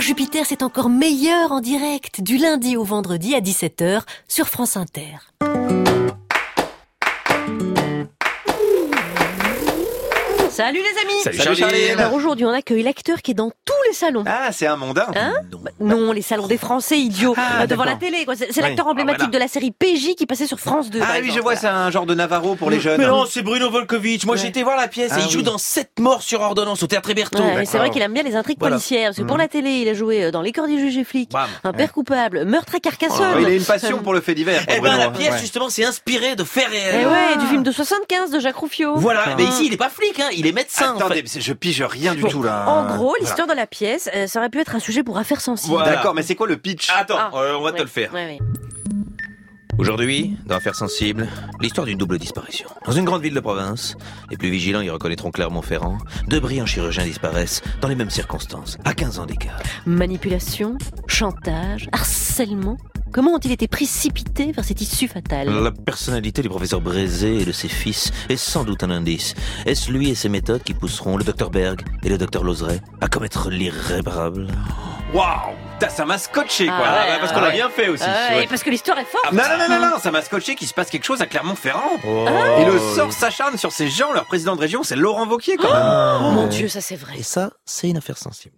Jupiter, c'est encore meilleur en direct, du lundi au vendredi à 17h sur France Inter. Salut les amis. Salut Charlie. Alors aujourd'hui, on accueille l'acteur qui est dans tous les salons. Ah, c'est un mondain. Hein? Non, les salons des Français, idiots, devant la télé, quoi. C'est l'acteur emblématique de la série PJ qui passait sur France 2. Ah oui, je vois, c'est un genre de Navarro pour les jeunes. Mais non, c'est Bruno Volkovitch. Moi, j'ai été voir la pièce et il joue dans 7 morts sur ordonnance au Théâtre Hébertot. Ouais, c'est vrai qu'il aime bien les intrigues policières. Parce que pour la télé, il a joué dans Les Corps du juge et flic, Un père coupable, Meurtre à Carcassonne. Il a une passion pour le fait divers. Eh ben, la pièce, justement, c'est inspiré de faits réels. Et ouais, du film de 75 de Jacques Rouffio. Voilà, mais ici, il est pas flic, hein, il est médecin. Attendez, je pige rien du tout là. En gros, l'histoire de la pièce, ça aurait pu être un sujet pour affaires sensibles. Voilà. D'accord, mais c'est quoi le pitch? Attends, on va te le faire. Ouais. Aujourd'hui, dans Affaires sensibles, l'histoire d'une double disparition. Dans une grande ville de province, les plus vigilants y reconnaîtront Clermont-Ferrand. 2 brillants chirurgiens disparaissent dans les mêmes circonstances, à 15 ans d'écart. Manipulation, chantage, harcèlement. Comment ont-ils été précipités vers cette issue fatale? La personnalité du professeur Brézé et de ses fils est sans doute un indice. Est-ce lui et ses méthodes qui pousseront le docteur Berg et le docteur Lozeret à commettre l'irréparable? Waouh! Ça m'a scotché, quoi. Parce qu'on l'a bien fait aussi. Et parce que l'histoire est forte. Non, ça m'a scotché qu'il se passe quelque chose à Clermont-Ferrand. Et le sort s'acharne sur ces gens. Leur président de région, c'est Laurent Wauquiez, quand même. Oh mon Dieu, ça c'est vrai. Et ça, c'est une affaire sensible.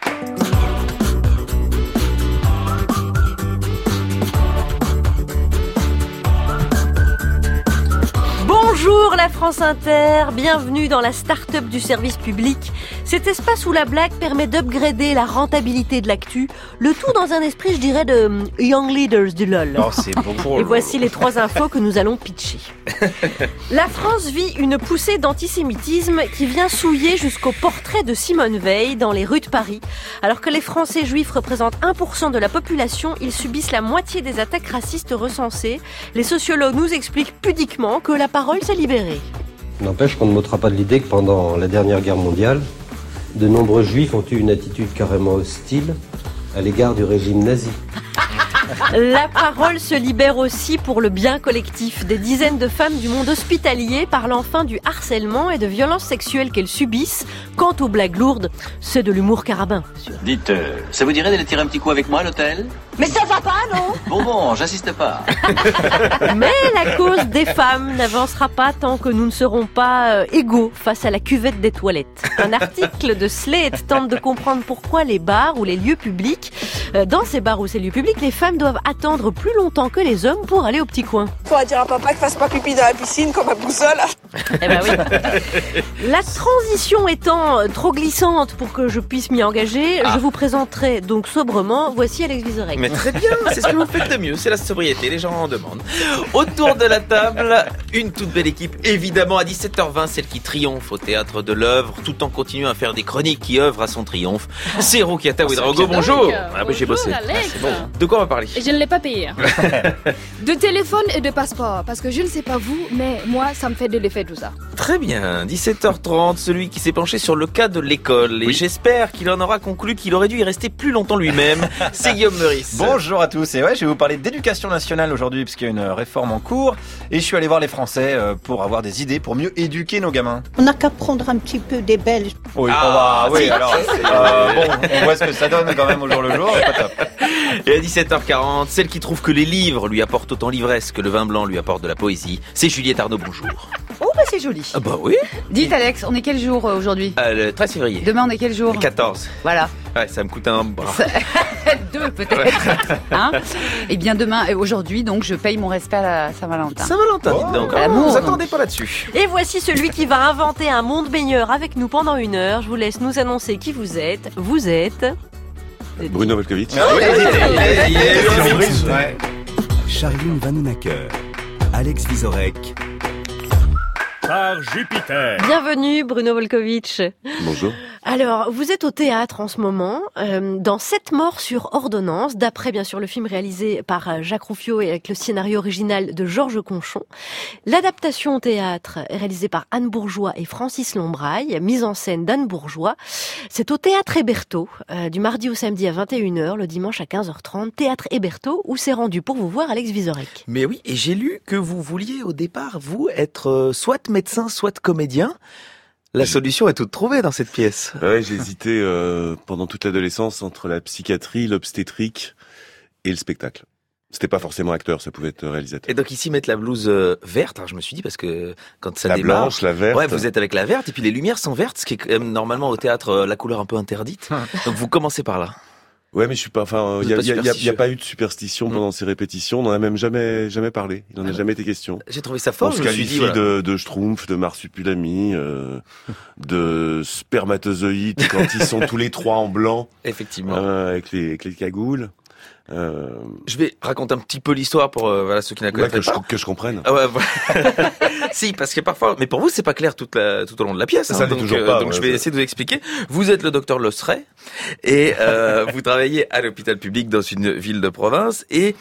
Bonjour la France Inter, bienvenue dans la start-up du service public. Cet espace où la blague permet d'upgrader la rentabilité de l'actu, le tout dans un esprit, je dirais, de Young Leaders du LOL. Oh, c'est beau. Et voici les 3 infos que nous allons pitcher. La France vit une poussée d'antisémitisme qui vient souiller jusqu'au portrait de Simone Veil dans les rues de Paris. Alors que les Français juifs représentent 1% de la population, ils subissent la moitié des attaques racistes recensées. Les sociologues nous expliquent pudiquement que la parole s'est libérée. N'empêche qu'on ne m'ôtera pas de l'idée que pendant la dernière guerre mondiale, de nombreux juifs ont eu une attitude carrément hostile à l'égard du régime nazi. La parole se libère aussi pour le bien collectif. Des dizaines de femmes du monde hospitalier parlent enfin du harcèlement et de violences sexuelles qu'elles subissent. Quant aux blagues lourdes, c'est de l'humour carabin. Dites, ça vous dirait d'aller tirer un petit coup avec moi à l'hôtel? Mais ça va pas, non? Bon, j'insiste pas. Mais la cause des femmes n'avancera pas tant que nous ne serons pas égaux face à la cuvette des toilettes. Un article de Slate tente de comprendre pourquoi les bars ou les lieux publics, dans ces bars ou ces lieux publics, les femmes doivent attendre plus longtemps que les hommes pour aller au petit coin. Faut dire à papa qu'il fasse pas pipi dans la piscine comme un boussole. Eh ben oui. La transition étant trop glissante pour que je puisse m'y engager, je vous présenterai donc sobrement, voici Alex Vizorek. Mais très bien, c'est ce que vous faites de mieux, c'est la sobriété, les gens en demandent. Autour de la table, une toute belle équipe, évidemment à 17h20, celle qui triomphe au théâtre de l'œuvre, tout en continuant à faire des chroniques qui œuvrent à son triomphe. C'est Roukiata Ouedraogo, bonjour. Ah j'ai bossé. Alex. C'est bon. De quoi on va parler? Et je ne l'ai pas payé. De téléphone et de passeport, parce que je ne sais pas vous, mais moi, ça me fait de l'effet tout ça. Très bien, 17h30, celui qui s'est penché sur le cas de l'école. Et j'espère qu'il en aura conclu qu'il aurait dû y rester plus longtemps lui-même. C'est Guillaume Meurice. Bonjour à tous, et je vais vous parler d'éducation nationale aujourd'hui, parce qu'il y a une réforme en cours, et je suis allé voir les Français pour avoir des idées pour mieux éduquer nos gamins. On n'a qu'à prendre un petit peu des Belges. Oui, alors, on voit ce que ça donne quand même au jour le jour, c'est pas top. Et à 17h40, celle qui trouve que les livres lui apportent autant l'ivresse que le vin blanc lui apporte de la poésie, c'est Juliette Arnaud, bonjour. Oh bah c'est joli. Ah bah oui. Dites Alex, on est quel jour aujourd'hui? Le 13 février. Demain on est quel jour? 14. Voilà. Ouais, ça me coûte un bras. 2 peut-être. Hein? Eh bien demain, aujourd'hui donc je paye mon respect à la Saint-Valentin. Saint-Valentin, dites donc. L'amour, vous attendez pas là-dessus. Et voici celui qui va inventer un monde meilleur avec nous pendant 1 heure. Je vous laisse nous annoncer qui vous êtes. Vous êtes... Bruno Volkovitch. Charline Vanhoenacker, Alex Vizorek. Par Jupiter. Bienvenue Bruno Volkovitch. Bonjour. Alors, vous êtes au théâtre en ce moment, dans 7 morts sur ordonnance, d'après bien sûr le film réalisé par Jacques Rouffio et avec le scénario original de Georges Conchon. L'adaptation au théâtre est réalisée par Anne Bourgeois et Francis Lombraille, mise en scène d'Anne Bourgeois. C'est au Théâtre Hébertot, du mardi au samedi à 21h, le dimanche à 15h30. Théâtre Hébertot, où s'est rendu pour vous voir Alex Vizorek. Mais oui, et j'ai lu que vous vouliez au départ, vous, être soit médecin, soit comédien. La solution est toute trouvée dans cette pièce. Ouais, j'ai hésité pendant toute l'adolescence entre la psychiatrie, l'obstétrique et le spectacle. C'était pas forcément acteur, ça pouvait être réalisateur. Et donc ici mettre la blouse verte, alors je me suis dit parce que quand ça la démarre, blanche, la verte. Ouais, vous êtes avec la verte et puis les lumières sont vertes, ce qui est quand même normalement au théâtre la couleur un peu interdite. Donc vous commencez par là. Ouais, mais je suis pas. Enfin, il y a pas eu de superstition pendant ces répétitions. On n'en a même jamais parlé. Il n'en a jamais été question. J'ai trouvé ça fort. On se qualifie de schtroumpf, de marsupilami, de spermatozoïdes quand ils sont tous les trois en blanc. Effectivement. Avec les cagoules. Je vais raconter un petit peu l'histoire pour voilà, ceux qui ne la connaissent pas. Que je comprenne. Ah ouais, voilà. Si, parce que parfois, mais pour vous c'est pas clair tout au long de la pièce. Ça donc toujours pas, donc je vais essayer de vous expliquer. Vous êtes le docteur Losseret et vous travaillez à l'hôpital public dans une ville de province et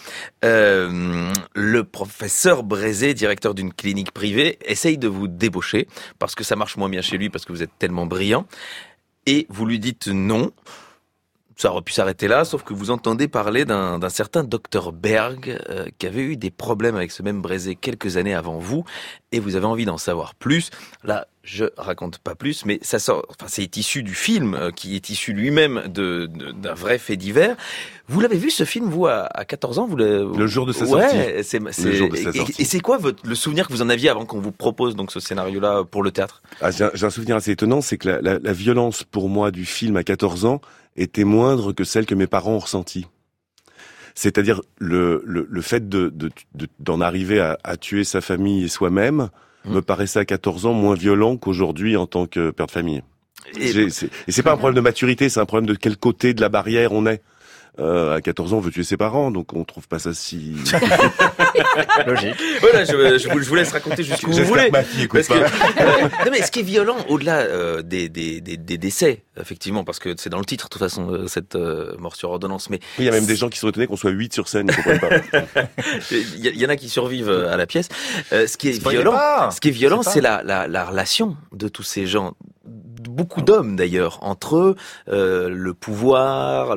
le professeur Brézé, directeur d'une clinique privée, essaye de vous débaucher parce que ça marche moins bien chez lui parce que vous êtes tellement brillant et vous lui dites non. Ça aurait pu s'arrêter là, sauf que vous entendez parler d'un certain docteur Berg qui avait eu des problèmes avec ce même Brézé quelques années avant vous, et vous avez envie d'en savoir plus. Là, je raconte pas plus, mais ça sort. Enfin, c'est issu du film qui est issu lui-même d'un vrai fait divers. Vous l'avez vu ce film vous à 14 ans, le jour de sa sortie. Ouais, le jour de sa sortie. Et c'est quoi le souvenir que vous en aviez avant qu'on vous propose donc ce scénario-là pour le théâtre? J'ai un souvenir assez étonnant, c'est que la violence pour moi du film à 14 ans était moindre que celle que mes parents ont ressentie. C'est-à-dire le fait d'en arriver à tuer sa famille et soi-même me paraissait à 14 ans moins violent qu'aujourd'hui en tant que père de famille. Et c'est pas un problème de maturité, c'est un problème de quel côté de la barrière on est. À 14 ans, on veut tuer ses parents, donc on trouve pas ça si logique. Voilà, je vous laisse raconter jusqu'où vous voulez. Ma fille écoute pas. Non, mais ce qui est violent, au-delà des décès, effectivement, parce que c'est dans le titre, de toute façon, cette mort sur ordonnance. Mais il y a même des gens qui sont étonnés qu'on soit 8 sur scène. Ils comprennent pas. Il y en a qui survivent à la pièce. Ce qui est violent, c'est la relation de tous ces gens. Beaucoup d'hommes d'ailleurs, entre eux, le pouvoir,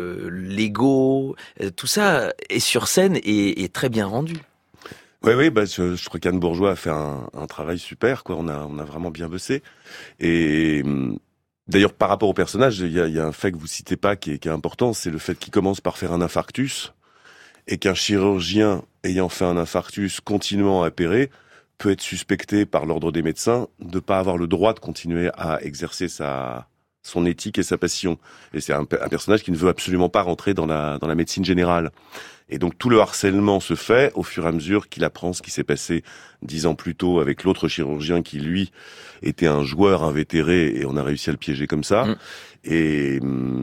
l'ego, tout ça est sur scène et très bien rendu. Oui, je crois qu'Anne Bourgeois a fait un travail super, quoi. On a vraiment bien bossé. Et d'ailleurs, par rapport au personnage, il y a un fait que vous citez pas qui est important, c'est le fait qu'il commence par faire un infarctus et qu'un chirurgien ayant fait un infarctus continuellement opéré peut être suspecté par l'ordre des médecins de pas avoir le droit de continuer à exercer son éthique et sa passion. Et c'est un personnage qui ne veut absolument pas rentrer dans la médecine générale. Et donc tout le harcèlement se fait au fur et à mesure qu'il apprend ce qui s'est passé 10 ans plus tôt avec l'autre chirurgien qui, lui, était un joueur invétéré et on a réussi à le piéger comme ça. Et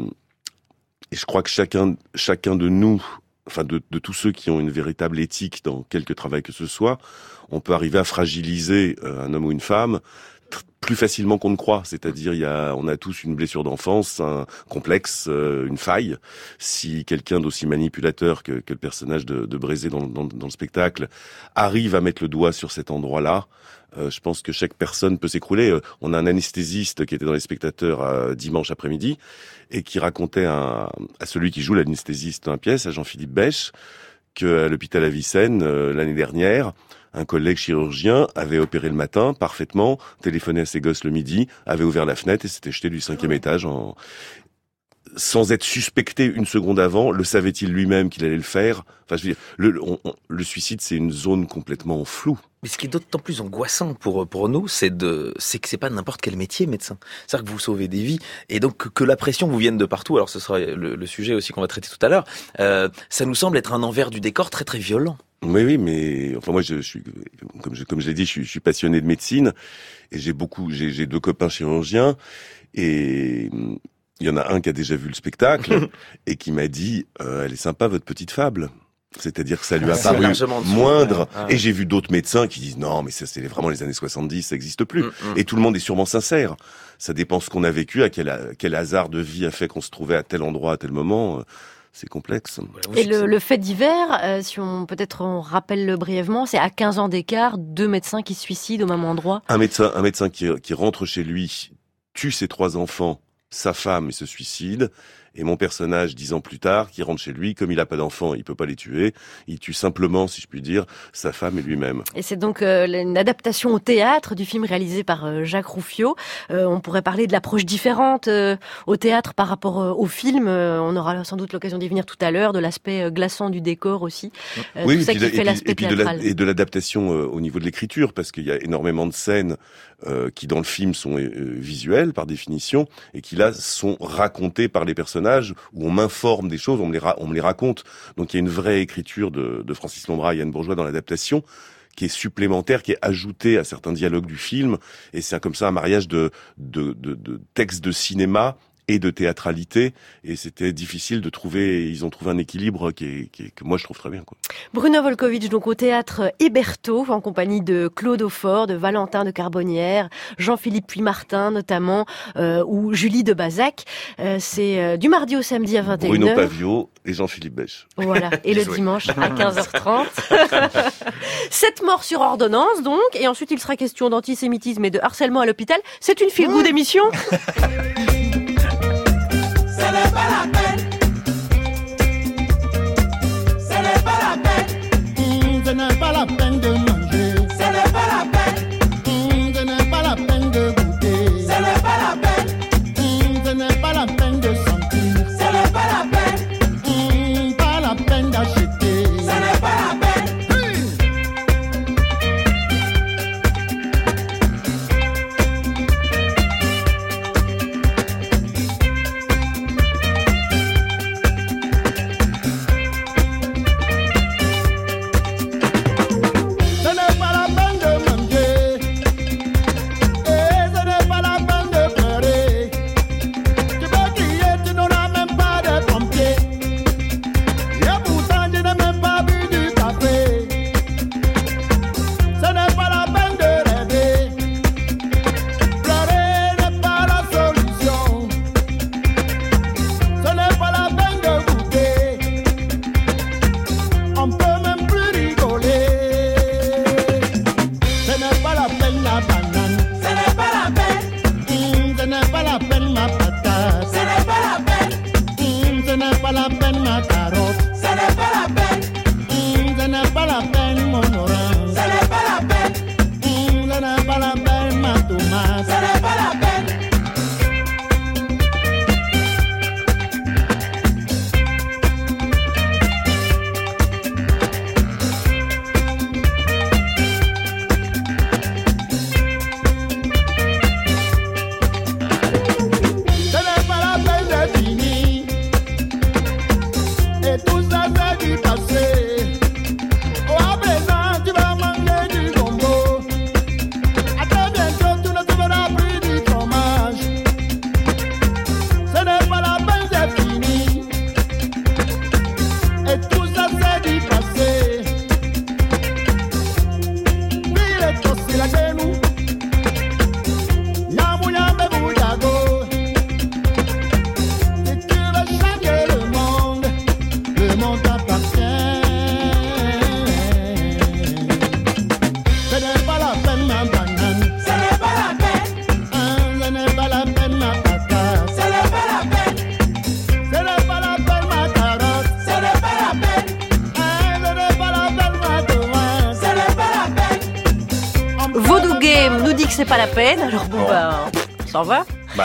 je crois que chacun de nous, enfin de tous ceux qui ont une véritable éthique dans quelque travail que ce soit, on peut arriver à fragiliser un homme ou une femme plus facilement qu'on ne croit. C'est-à-dire, on a tous une blessure d'enfance, un complexe, une faille. Si quelqu'un d'aussi manipulateur que le personnage de Brézé dans le spectacle arrive à mettre le doigt sur cet endroit-là, je pense que chaque personne peut s'écrouler. On a un anesthésiste qui était dans les spectateurs dimanche après-midi et qui racontait à celui qui joue l'anesthésiste dans la pièce, à Jean-Philippe Bèche, qu'à l'hôpital Avicenne, l'année dernière, un collègue chirurgien avait opéré le matin parfaitement, téléphoné à ses gosses le midi, avait ouvert la fenêtre et s'était jeté du 5e étage sans être suspecté une seconde avant. Le savait-il lui-même qu'il allait le faire? Enfin, je veux dire, le suicide, c'est une zone complètement floue. Mais ce qui est d'autant plus angoissant pour nous, c'est que c'est pas n'importe quel métier, médecin. C'est-à-dire que vous sauvez des vies, et donc que la pression vous vienne de partout. Alors ce sera le sujet aussi qu'on va traiter tout à l'heure. Ça nous semble être un envers du décor très très violent. Oui, mais enfin moi je suis comme je l'ai dit, je suis passionné de médecine et j'ai 2 copains chirurgiens et il y en a un qui a déjà vu le spectacle et qui m'a dit elle est sympa votre petite fable. C'est-à-dire que ça lui a paru moindre. Et j'ai vu d'autres médecins qui disent non, mais ça c'est vraiment les années 70, ça n'existe plus. Et tout le monde est sûrement sincère. Ça dépend ce qu'on a vécu, à quel hasard de vie a fait qu'on se trouvait à tel endroit, à tel moment. C'est complexe. Et le fait divers, si on rappelle brièvement, c'est à 15 ans d'écart, 2 médecins qui se suicident au même endroit. Un médecin qui rentre chez lui, tue ses 3 enfants sa femme et se suicide. Et mon personnage, 10 ans plus tard, qui rentre chez lui, comme il a pas d'enfants, il peut pas les tuer. Il tue simplement, si je puis dire, sa femme et lui-même. Et c'est donc une adaptation au théâtre du film réalisé par Jacques Rouffio. On pourrait parler de l'approche différente au théâtre par rapport au film. On aura sans doute l'occasion d'y venir tout à l'heure, de l'aspect glaçant du décor aussi. Oui, tout ça qui fait l'aspect théâtral. Et de l'adaptation au niveau de l'écriture, parce qu'il y a énormément de scènes qui dans le film sont visuelles par définition, et qui là sont racontées par les personnages, où on m'informe des choses, on me les raconte. Donc il y a une vraie écriture de Francis Lombras et Anne Bourgeois dans l'adaptation, qui est supplémentaire, qui est ajoutée à certains dialogues du film, et c'est comme ça un mariage de textes de cinéma et de théâtralité, et c'était difficile de trouver, ils ont trouvé un équilibre que moi je trouve très bien, quoi. Bruno Volkovitch, donc au théâtre Hébertot, en compagnie de Claude Aufort, de Valentin de Carbonnières, Jean-Philippe Puymartin notamment, ou Julie de Bazac. C'est du mardi au samedi à 21h. Bruno Pavio et Jean-Philippe Bèche. Voilà, et le dimanche à 15h30. 7 morts sur ordonnance donc, et ensuite il sera question d'antisémitisme et de harcèlement à l'hôpital. C'est une feel-good émission. Ce n'est pas la peine. Ce n'est pas la peine. Ce n'est pas la peine de manger. Ce n'est pas la peine. Ce n'est pas la peine de goûter. Ce n'est pas la peine. Ce n'est pas la peine de sentir. Ce n'est pas la peine. Pas la peine d'acheter. Ce n'est pas la peine. C'est pas la peine, alors bon ça va.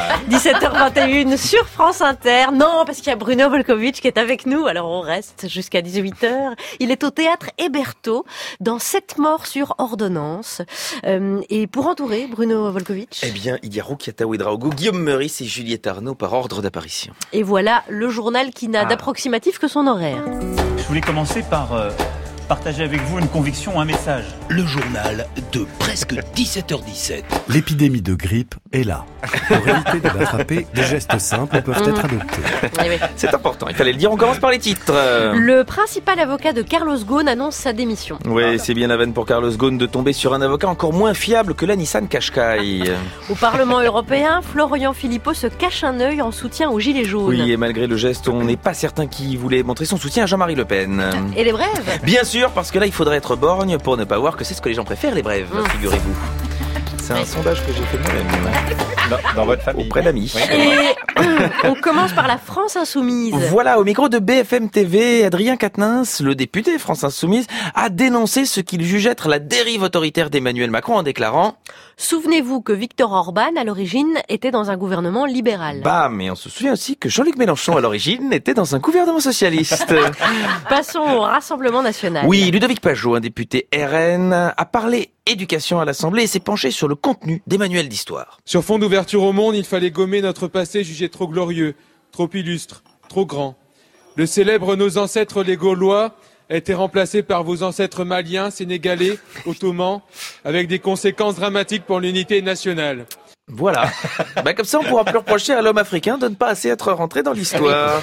17h21 sur France Inter. Non, parce qu'il y a Bruno Volkovitch qui est avec nous, alors on reste jusqu'à 18h. Il est au théâtre Hébertot dans 7 morts sur ordonnance. Et pour entourer Bruno Volkovitch, eh bien, il y a Roukiata Ouedraogo, Guillaume Meurice et Juliette Arnaud par ordre d'apparition. Et voilà le journal qui n'a d'approximatif que son horaire. Je voulais commencer par partager avec vous une conviction, un message. Le journal de presque 17h17. L'épidémie de grippe est là. Pour éviter de l'attraper, des gestes simples peuvent être adoptés. Oui. C'est important, il fallait le dire. On commence par les titres. Le principal avocat de Carlos Ghosn annonce sa démission. Oui, c'est bien la veine pour Carlos Ghosn de tomber sur un avocat encore moins fiable que la Nissan Qashqai. Au Parlement européen, Florian Philippot se cache un œil en soutien aux Gilets jaunes. Oui, et malgré le geste, on n'est pas certain qu'il voulait montrer son soutien à Jean-Marie Le Pen. Et les brèves ? Bien sûr, parce que là, il faudrait être borgne pour ne pas voir que c'est ce que les gens préfèrent, les brèves, figurez-vous. C'est un sondage que j'ai fait moi-même. Dans votre famille. Auprès d'amis. Et on commence par la France Insoumise. Voilà, au micro de BFM TV, Adrien Quatennens, le député France Insoumise, a dénoncé ce qu'il juge être la dérive autoritaire d'Emmanuel Macron en déclarant « Souvenez-vous que Viktor Orban, à l'origine, était dans un gouvernement libéral. » Bah, mais on se souvient aussi que Jean-Luc Mélenchon, à l'origine, était dans un gouvernement socialiste. Passons au Rassemblement national. Oui, Ludovic Pajot, un député RN, a parlé éducation à l'Assemblée et s'est penché sur le contenu des manuels d'histoire. Sur fond d'ouverture au monde, il fallait gommer notre passé jugé trop glorieux, trop illustre, trop grand. Le célèbre Nos ancêtres les Gaulois a été remplacé par vos ancêtres maliens, sénégalais, ottomans, avec des conséquences dramatiques pour l'unité nationale. Voilà. Comme ça, on pourra plus reprocher à l'homme africain de ne pas assez être rentré dans l'histoire.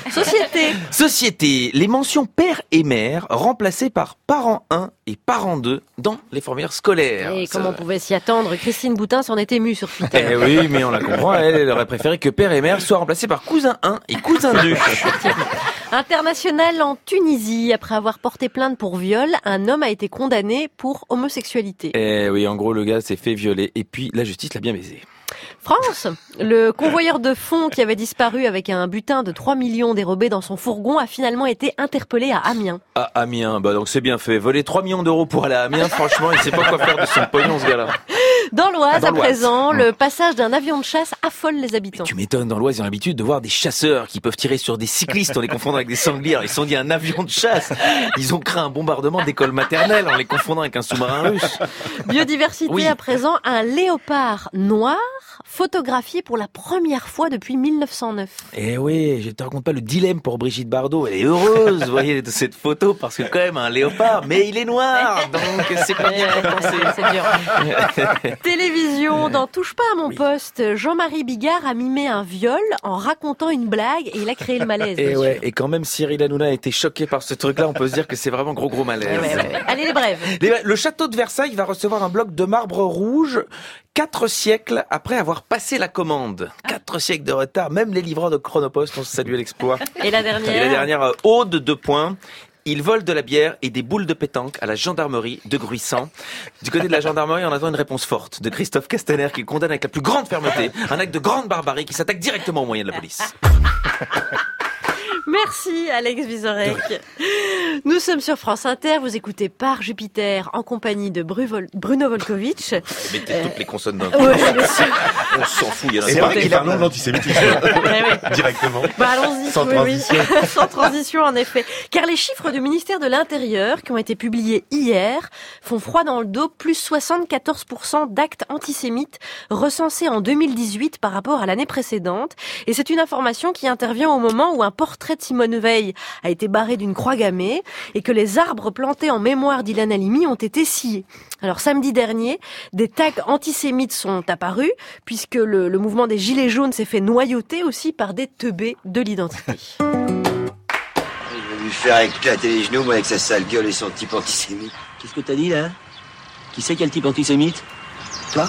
Société. Les mentions père et mère remplacées par parent 1 et parent 2 dans les formulaires scolaires. Et comme on pouvait s'y attendre, Christine Boutin s'en est émue sur Twitter. Eh oui, mais on la comprend, elle aurait préféré que père et mère soient remplacés par cousin 1 et cousin 2. International en Tunisie. Après avoir porté plainte pour viol, un homme a été condamné pour homosexualité. Eh oui, en gros, le gars s'est fait violer et puis la justice l'a bien baisé. France, le convoyeur de fonds qui avait disparu avec un butin de 3 millions dérobé dans son fourgon a finalement été interpellé à Amiens. À Amiens, donc c'est bien fait. Voler 3 millions d'euros pour aller à Amiens, franchement, il sait pas quoi faire de son pognon, ce gars-là. Dans l'Oise, à présent, le passage d'un avion de chasse affole les habitants. Mais tu m'étonnes, dans l'Oise, ils ont l'habitude de voir des chasseurs qui peuvent tirer sur des cyclistes en les confondant avec des sangliers. Ils se sont dit un avion de chasse. Ils ont créé un bombardement d'école maternelle en les confondant avec un sous-marin russe. Biodiversité, à présent, un léopard noir photographié pour la première fois depuis 1909. Eh oui, je te raconte pas le dilemme pour Brigitte Bardot. Elle est heureuse, vous voyez, de cette photo, parce que quand même, un léopard, mais il est noir, donc c'est pas bien compensé. C'est dur. Télévision, dans Touche pas à mon poste, Jean-Marie Bigard a mimé un viol en racontant une blague et il a créé le malaise. Et quand même Cyril Hanouna a été choqué par ce truc-là, on peut se dire que c'est vraiment gros malaise. Allez, les brèves. Le château de Versailles va recevoir un bloc de marbre rouge 4 siècles après avoir passé la commande. 4 siècles de retard, même les livreurs de Chronopost ont salué l'exploit. Et la dernière Aude, 2 points. Ils volent de la bière et des boules de pétanque à la gendarmerie de Gruissant. Du côté de la gendarmerie, on attend une réponse forte de Christophe Castaner qui condamne avec la plus grande fermeté un acte de grande barbarie qui s'attaque directement aux moyens de la police. Merci Alex Vizorek. Nous sommes sur France Inter, vous écoutez Par Jupiter en compagnie de Bruno Volkovitch. Mettez toutes les consonnes d'un coup. On s'en fout, il y en a c'est vrai qu'il parle de l'antisémitisme. Directement. Allons-y. Sans transition. Sans transition en effet. Car les chiffres du ministère de l'Intérieur qui ont été publiés hier font froid dans le dos, plus 74% d'actes antisémites recensés en 2018 par rapport à l'année précédente. Et c'est une information qui intervient au moment où un portrait de Simone Veil a été barré d'une croix gammée et que les arbres plantés en mémoire d'Ilan Halimi ont été sciés. Alors samedi dernier, des tags antisémites sont apparus puisque le mouvement des Gilets jaunes s'est fait noyauter aussi par des teubés de l'identité. Je vais lui faire éclater les genoux, moi, avec sa sale gueule et son type antisémite. Qu'est-ce que t'as dit, là? Qui c'est quel type antisémite? Toi?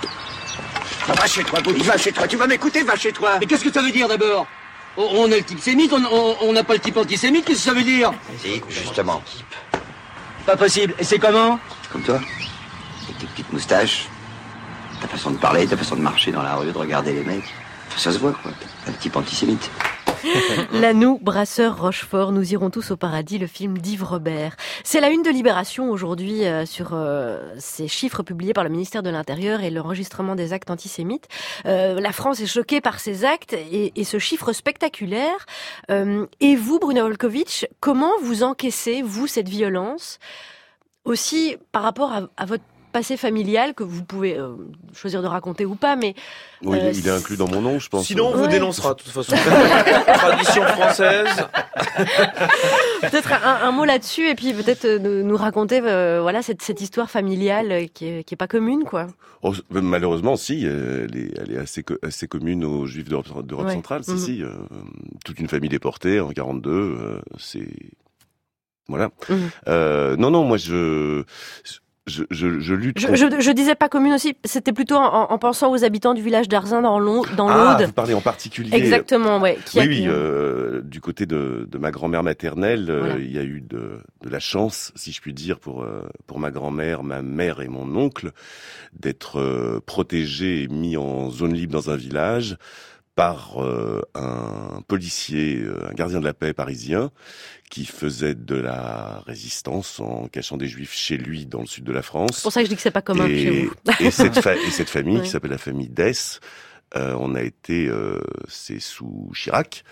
Va chez toi, Bobby, va chez toi. Tu vas m'écouter, va chez toi. Mais qu'est-ce que ça veut dire, d'abord? On a le type sémite, on n'a pas le type antisémite, qu'est-ce que ça veut dire? Si, justement. Pas possible. Et c'est comment? Comme toi. Avec tes petites moustaches. Ta façon de parler, ta façon de marcher dans la rue, de regarder les mecs. Ça se voit, quoi. Un type antisémite. Lanou, Brasseur, Rochefort, Nous irons tous au paradis, le film d'Yves Robert. C'est la une de Libération aujourd'hui sur ces chiffres publiés par le ministère de l'Intérieur et l'enregistrement des actes antisémites. La France est choquée par ces actes et ce chiffre spectaculaire. Et vous, Bruno Volkovitch, comment vous encaissez, vous, cette violence, aussi par rapport à votre passé familial que vous pouvez choisir de raconter ou pas, mais... Oui, il est inclus dans mon nom, je pense. Sinon, on vous dénoncera, de toute façon. Tradition française. Peut-être un mot là-dessus, et puis peut-être nous raconter voilà cette histoire familiale qui est pas commune, quoi. Oh, malheureusement, si, elle est assez commune aux Juifs d'Europe centrale. Si, toute une famille déportée en 42, c'est... Voilà. Non, moi, je lutte. Je disais pas commune aussi, c'était plutôt en pensant aux habitants du village d'Arzin dans l'Aude. Vous parlez en particulier. Exactement, ouais. Du côté de ma grand-mère maternelle, il y a eu de la chance, si je puis dire, pour ma grand-mère, ma mère et mon oncle, d'être protégés et mis en zone libre dans un village par un policier, un gardien de la paix parisien, qui faisait de la résistance en cachant des juifs chez lui dans le sud de la France. C'est pour ça que je dis que c'est pas commun chez vous. Et cette famille, qui s'appelle la famille Dess, on a été, c'est sous Chirac,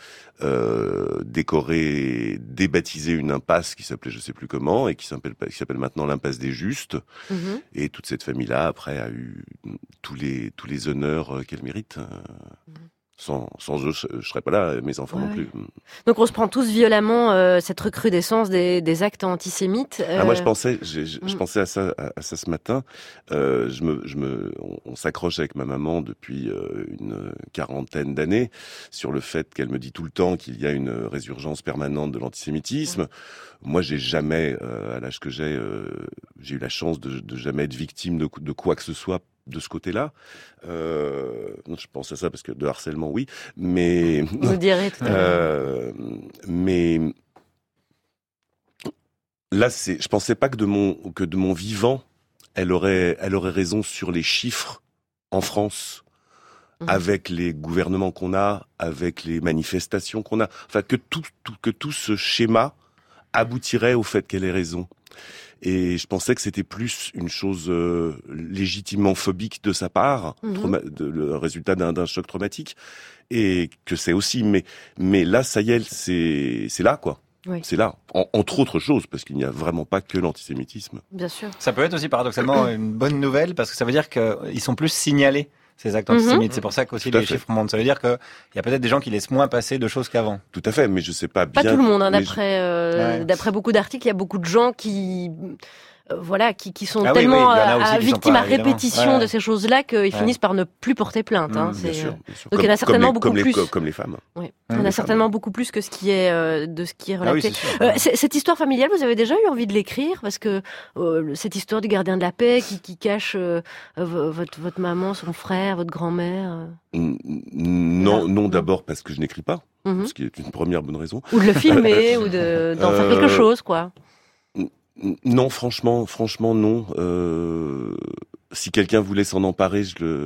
débaptisé une impasse qui s'appelait je sais plus comment, et qui s'appelle maintenant l'impasse des Justes. Mm-hmm. Et toute cette famille-là, après, a eu tous les honneurs qu'elle mérite. Sans eux, je serais pas là, mes enfants non plus. Donc on se prend tous violemment cette recrudescence des actes antisémites. Moi je pensais à ça ce matin. On s'accroche avec ma maman depuis une quarantaine d'années sur le fait qu'elle me dit tout le temps qu'il y a une résurgence permanente de l'antisémitisme. Moi j'ai jamais, à l'âge que j'ai eu la chance de jamais être victime de quoi que ce soit de ce côté-là. Je pense à ça parce que de harcèlement, oui, mais vous direz tout à l'heure. Mais là, je pensais pas que de mon vivant, elle aurait raison sur les chiffres en France, avec les gouvernements qu'on a, avec les manifestations qu'on a, enfin que tout ce schéma aboutirait au fait qu'elle ait raison. Et je pensais que c'était plus une chose légitimement phobique de sa part, le résultat d'un choc traumatique, et que c'est aussi. Mais là, ça y est, c'est là, quoi. Oui. C'est là, entre autres choses, parce qu'il n'y a vraiment pas que l'antisémitisme. Bien sûr. Ça peut être aussi paradoxalement une bonne nouvelle, parce que ça veut dire qu'ils sont plus signalés, ces actes antisémites. C'est pour ça qu'aussi les chiffres montent. Ça veut dire qu'il y a peut-être des gens qui laissent moins passer de choses qu'avant. Tout à fait, mais je sais pas bien. Pas tout le monde, d'après beaucoup d'articles, il y a beaucoup de gens qui sont tellement victimes à répétition de ces choses-là qu'ils finissent par ne plus porter plainte. Bien sûr. Donc il y en a certainement beaucoup plus. Comme les femmes. Oui. Il y en a certainement beaucoup plus que ce qui est relaté. Cette histoire familiale, vous avez déjà eu envie de l'écrire parce que cette histoire du gardien de la paix qui cache votre maman, son frère, votre grand-mère. Non, d'abord parce que je n'écris pas, ce qui est une première bonne raison. Ou de le filmer, ou d'en faire quelque chose, quoi. Non, franchement, non. Si quelqu'un voulait s'en emparer,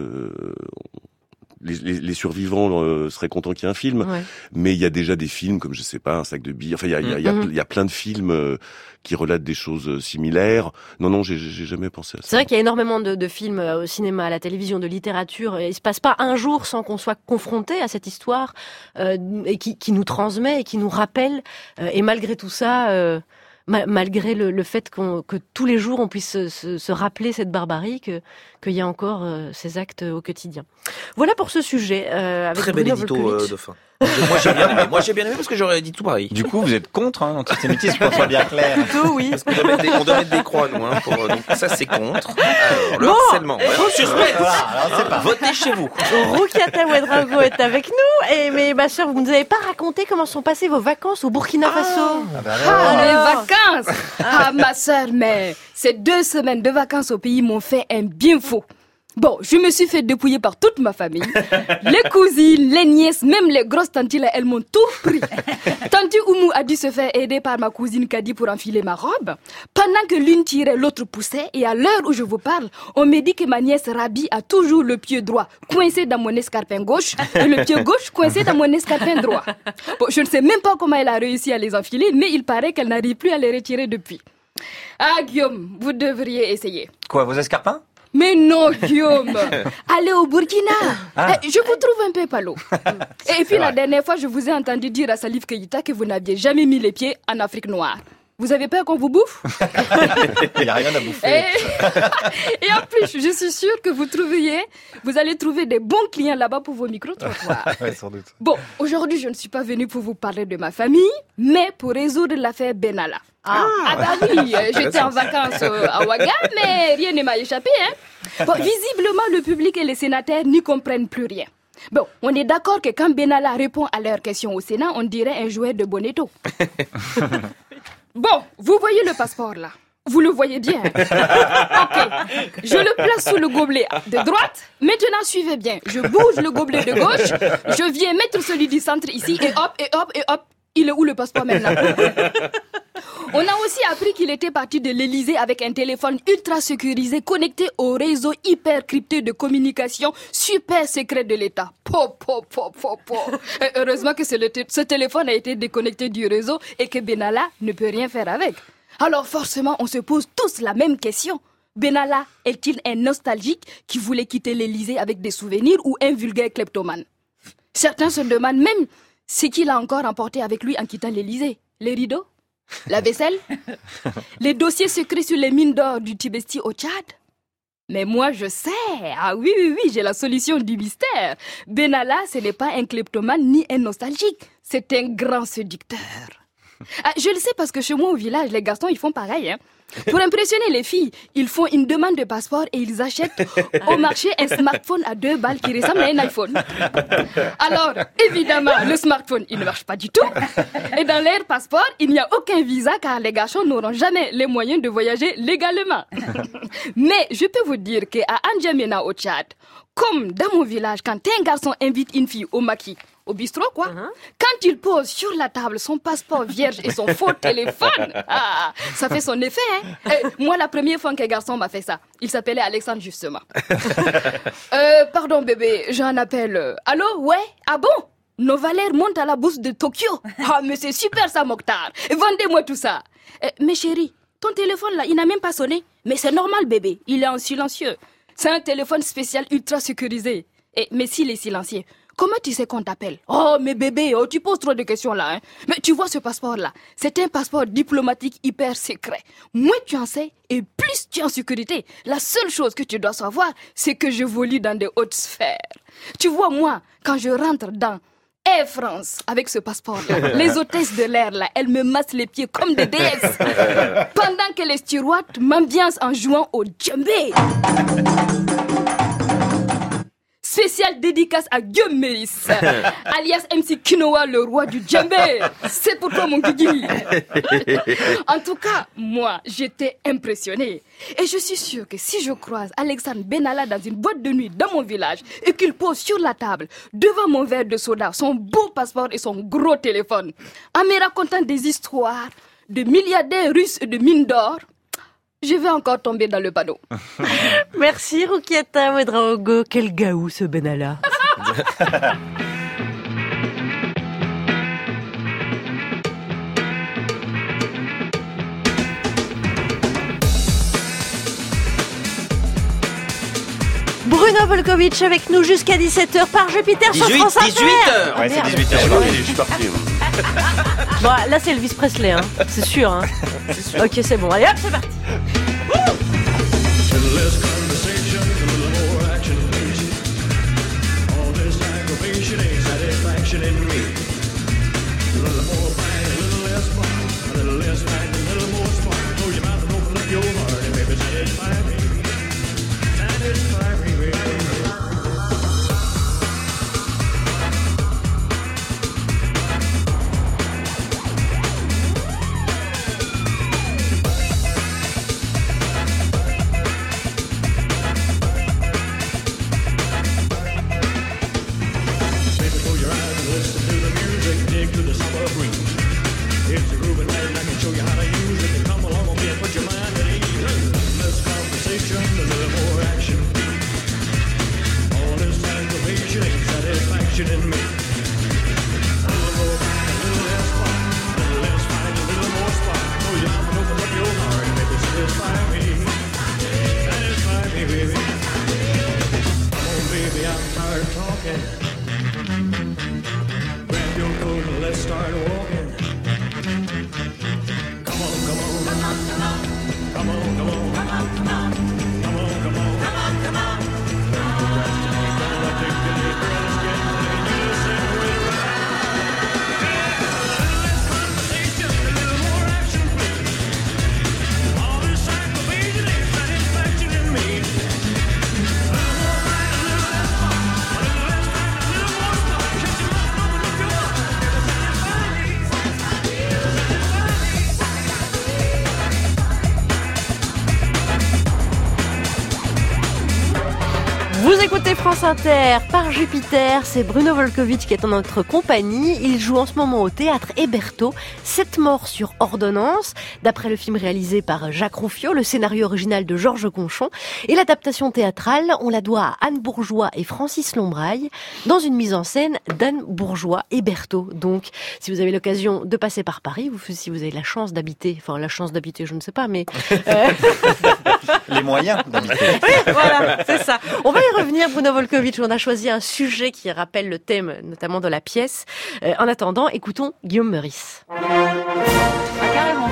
les survivants seraient contents qu'il y ait un film. Ouais. Mais il y a déjà des films comme, je sais pas, Un sac de billes. Enfin, il y a plein de films qui relatent des choses similaires. Non, j'ai jamais pensé à ça. C'est vrai qu'il y a énormément de films au cinéma, à la télévision, de littérature. Et il se passe pas un jour sans qu'on soit confronté à cette histoire et qui nous transmet et qui nous rappelle. Et malgré tout ça. Malgré le fait que tous les jours on puisse se rappeler cette barbarie, qu'il y a encore ces actes au quotidien. Voilà pour ce sujet. Avec très bel édito de fin. Moi j'ai bien aimé parce que j'aurais dit tout pareil. Du coup vous êtes contre l'antisémitisme, qu'on soit bien clair. Plutôt oui. Parce qu'on doit mettre des croix nous. Donc ça c'est contre. Alors le harcèlement. Suspense. Votez chez vous. Roukiata Ouedraogo est avec nous. Mais ma sœur, vous ne nous avez pas raconté comment sont passées vos vacances au Burkina Faso. Les vacances. Ma sœur, mais ces 2 semaines de vacances au pays m'ont fait un bien fou. Bon, je me suis fait dépouiller par toute ma famille. Les cousines, les nièces, même les grosses tantes, là, elles m'ont tout pris. Tante Oumou a dû se faire aider par ma cousine Kadi pour enfiler ma robe. Pendant que l'une tirait, l'autre poussait. Et à l'heure où je vous parle, on me dit que ma nièce Rabi a toujours le pied droit coincé dans mon escarpin gauche et le pied gauche coincé dans mon escarpin droit. Bon, je ne sais même pas comment elle a réussi à les enfiler, mais il paraît qu'elle n'arrive plus à les retirer depuis. Ah, Guillaume, vous devriez essayer. Quoi, vos escarpins ? Mais non, Guillaume. Allez au Burkina. Je vous trouve un peu palo. Et puis la dernière fois, je vous ai entendu dire à Salif Keïta que vous n'aviez jamais mis les pieds en Afrique noire. Vous avez peur qu'on vous bouffe? Il n'y a rien à bouffer. Et en plus, je suis sûre que vous allez trouver des bons clients là-bas pour vos micro-trottoirs. Ouais, sans doute. Bon, aujourd'hui, je ne suis pas venue pour vous parler de ma famille, mais pour résoudre l'affaire Benalla. Oui, j'étais en vacances à Ouaga, mais rien ne m'a échappé. Bon, visiblement, le public et les sénateurs n'y comprennent plus rien. Bon, on est d'accord que quand Benalla répond à leurs questions au Sénat, on dirait un joueur de Bonetto. Bon, vous voyez le passeport là. Vous le voyez bien. Ok, je le place sous le gobelet de droite. Maintenant, suivez bien. Je bouge le gobelet de gauche. Je viens mettre celui du centre ici. Et hop, et hop, et hop. Il est où le passeport maintenant? On a aussi appris qu'il était parti de l'Élysée avec un téléphone ultra sécurisé connecté au réseau hyper crypté de communication super secret de l'État. Et heureusement que ce téléphone a été déconnecté du réseau et que Benalla ne peut rien faire avec. Alors forcément, on se pose tous la même question. Benalla est-il un nostalgique qui voulait quitter l'Élysée avec des souvenirs ou un vulgaire kleptomane? Certains se demandent même ce qu'il a encore emporté avec lui en quittant l'Élysée. Les rideaux? La vaisselle? Les dossiers secrets sur les mines d'or du Tibesti au Tchad? Mais moi je sais, ah oui, j'ai la solution du mystère. Benalla, ce n'est pas un kleptomane ni un nostalgique, c'est un grand séducteur. Ah, je le sais parce que chez moi au village, les garçons ils font pareil. Hein. Pour impressionner les filles, ils font une demande de passeport et ils achètent au marché un smartphone à 2 balles qui ressemble à un iPhone. Alors, évidemment, le smartphone, il ne marche pas du tout. Et dans leur passeport, il n'y a aucun visa car les garçons n'auront jamais les moyens de voyager légalement. Mais je peux vous dire qu'à N'Djamena au Tchad, comme dans mon village, quand un garçon invite une fille au maquis, au bistrot, quoi. Quand il pose sur la table son passeport vierge et son faux téléphone, ça fait son effet, hein. Moi, la première fois qu'un garçon m'a fait ça, il s'appelait Alexandre, justement. Pardon, bébé, j'ai un appel. Allô, ouais? Ah bon? Nos valeurs montent à la bourse de Tokyo. Ah, mais c'est super ça, Mokhtar. Vendez-moi tout ça. Mais chérie, ton téléphone, là, il n'a même pas sonné. Mais c'est normal, bébé. Il est en silencieux. C'est un téléphone spécial ultra sécurisé. Mais s'il est silencieux, comment tu sais qu'on t'appelle? Oh, mais bébé, tu poses trop de questions là. Hein. Mais tu vois ce passeport-là, c'est un passeport diplomatique hyper secret. Moins tu en sais et plus tu es en sécurité. La seule chose que tu dois savoir, c'est que j'évolue dans des hautes sphères. Tu vois, moi, quand je rentre dans Air France avec ce passeport-là, les hôtesses de l'air, là, elles me massent les pieds comme des déesses. Pendant que les stewards m'ambiancent en jouant au djembé. Spéciale dédicace à Guillaume Méris, alias MC Kinoa, le roi du djembé. C'est pour toi, mon Guigui. En tout cas, moi, j'étais impressionnée. Et je suis sûre que si je croise Alexandre Benalla dans une boîte de nuit dans mon village et qu'il pose sur la table, devant mon verre de soda, son beau passeport et son gros téléphone, en me racontant des histoires de milliardaires russes et de mines d'or, je vais encore tomber dans le panneau. Merci Roukiata Ouedraogo. Quel gaou ce Benalla. Bruno Volkovitch avec nous jusqu'à 17h par Jupiter sur France Inter. 18h. Ouais, c'est 18h. Il est juste parti. Bon, là c'est Elvis Presley, hein. C'est sûr. Hein. Ok, c'est bon. Allez hop, c'est parti. écoutez France Inter par Jupiter, c'est Bruno Volkovitch qui est en notre compagnie. Il joue en ce moment au théâtre Hébertot, 7 morts sur ordonnance, d'après le film réalisé par Jacques Rouffio, le scénario original de Georges Conchon. Et l'adaptation théâtrale, on la doit à Anne Bourgeois et Francis Lombraille, dans une mise en scène d'Anne Bourgeois Hébertot. Donc, si vous avez l'occasion de passer par Paris, si vous avez la chance d'habiter, je ne sais pas, mais... Les moyens d'habiter. Voilà, c'est ça. On va y revenir, Bruno Volkovitch. On a choisi un sujet qui rappelle le thème, notamment de la pièce. En attendant, écoutons Guillaume Meurice. Carrément.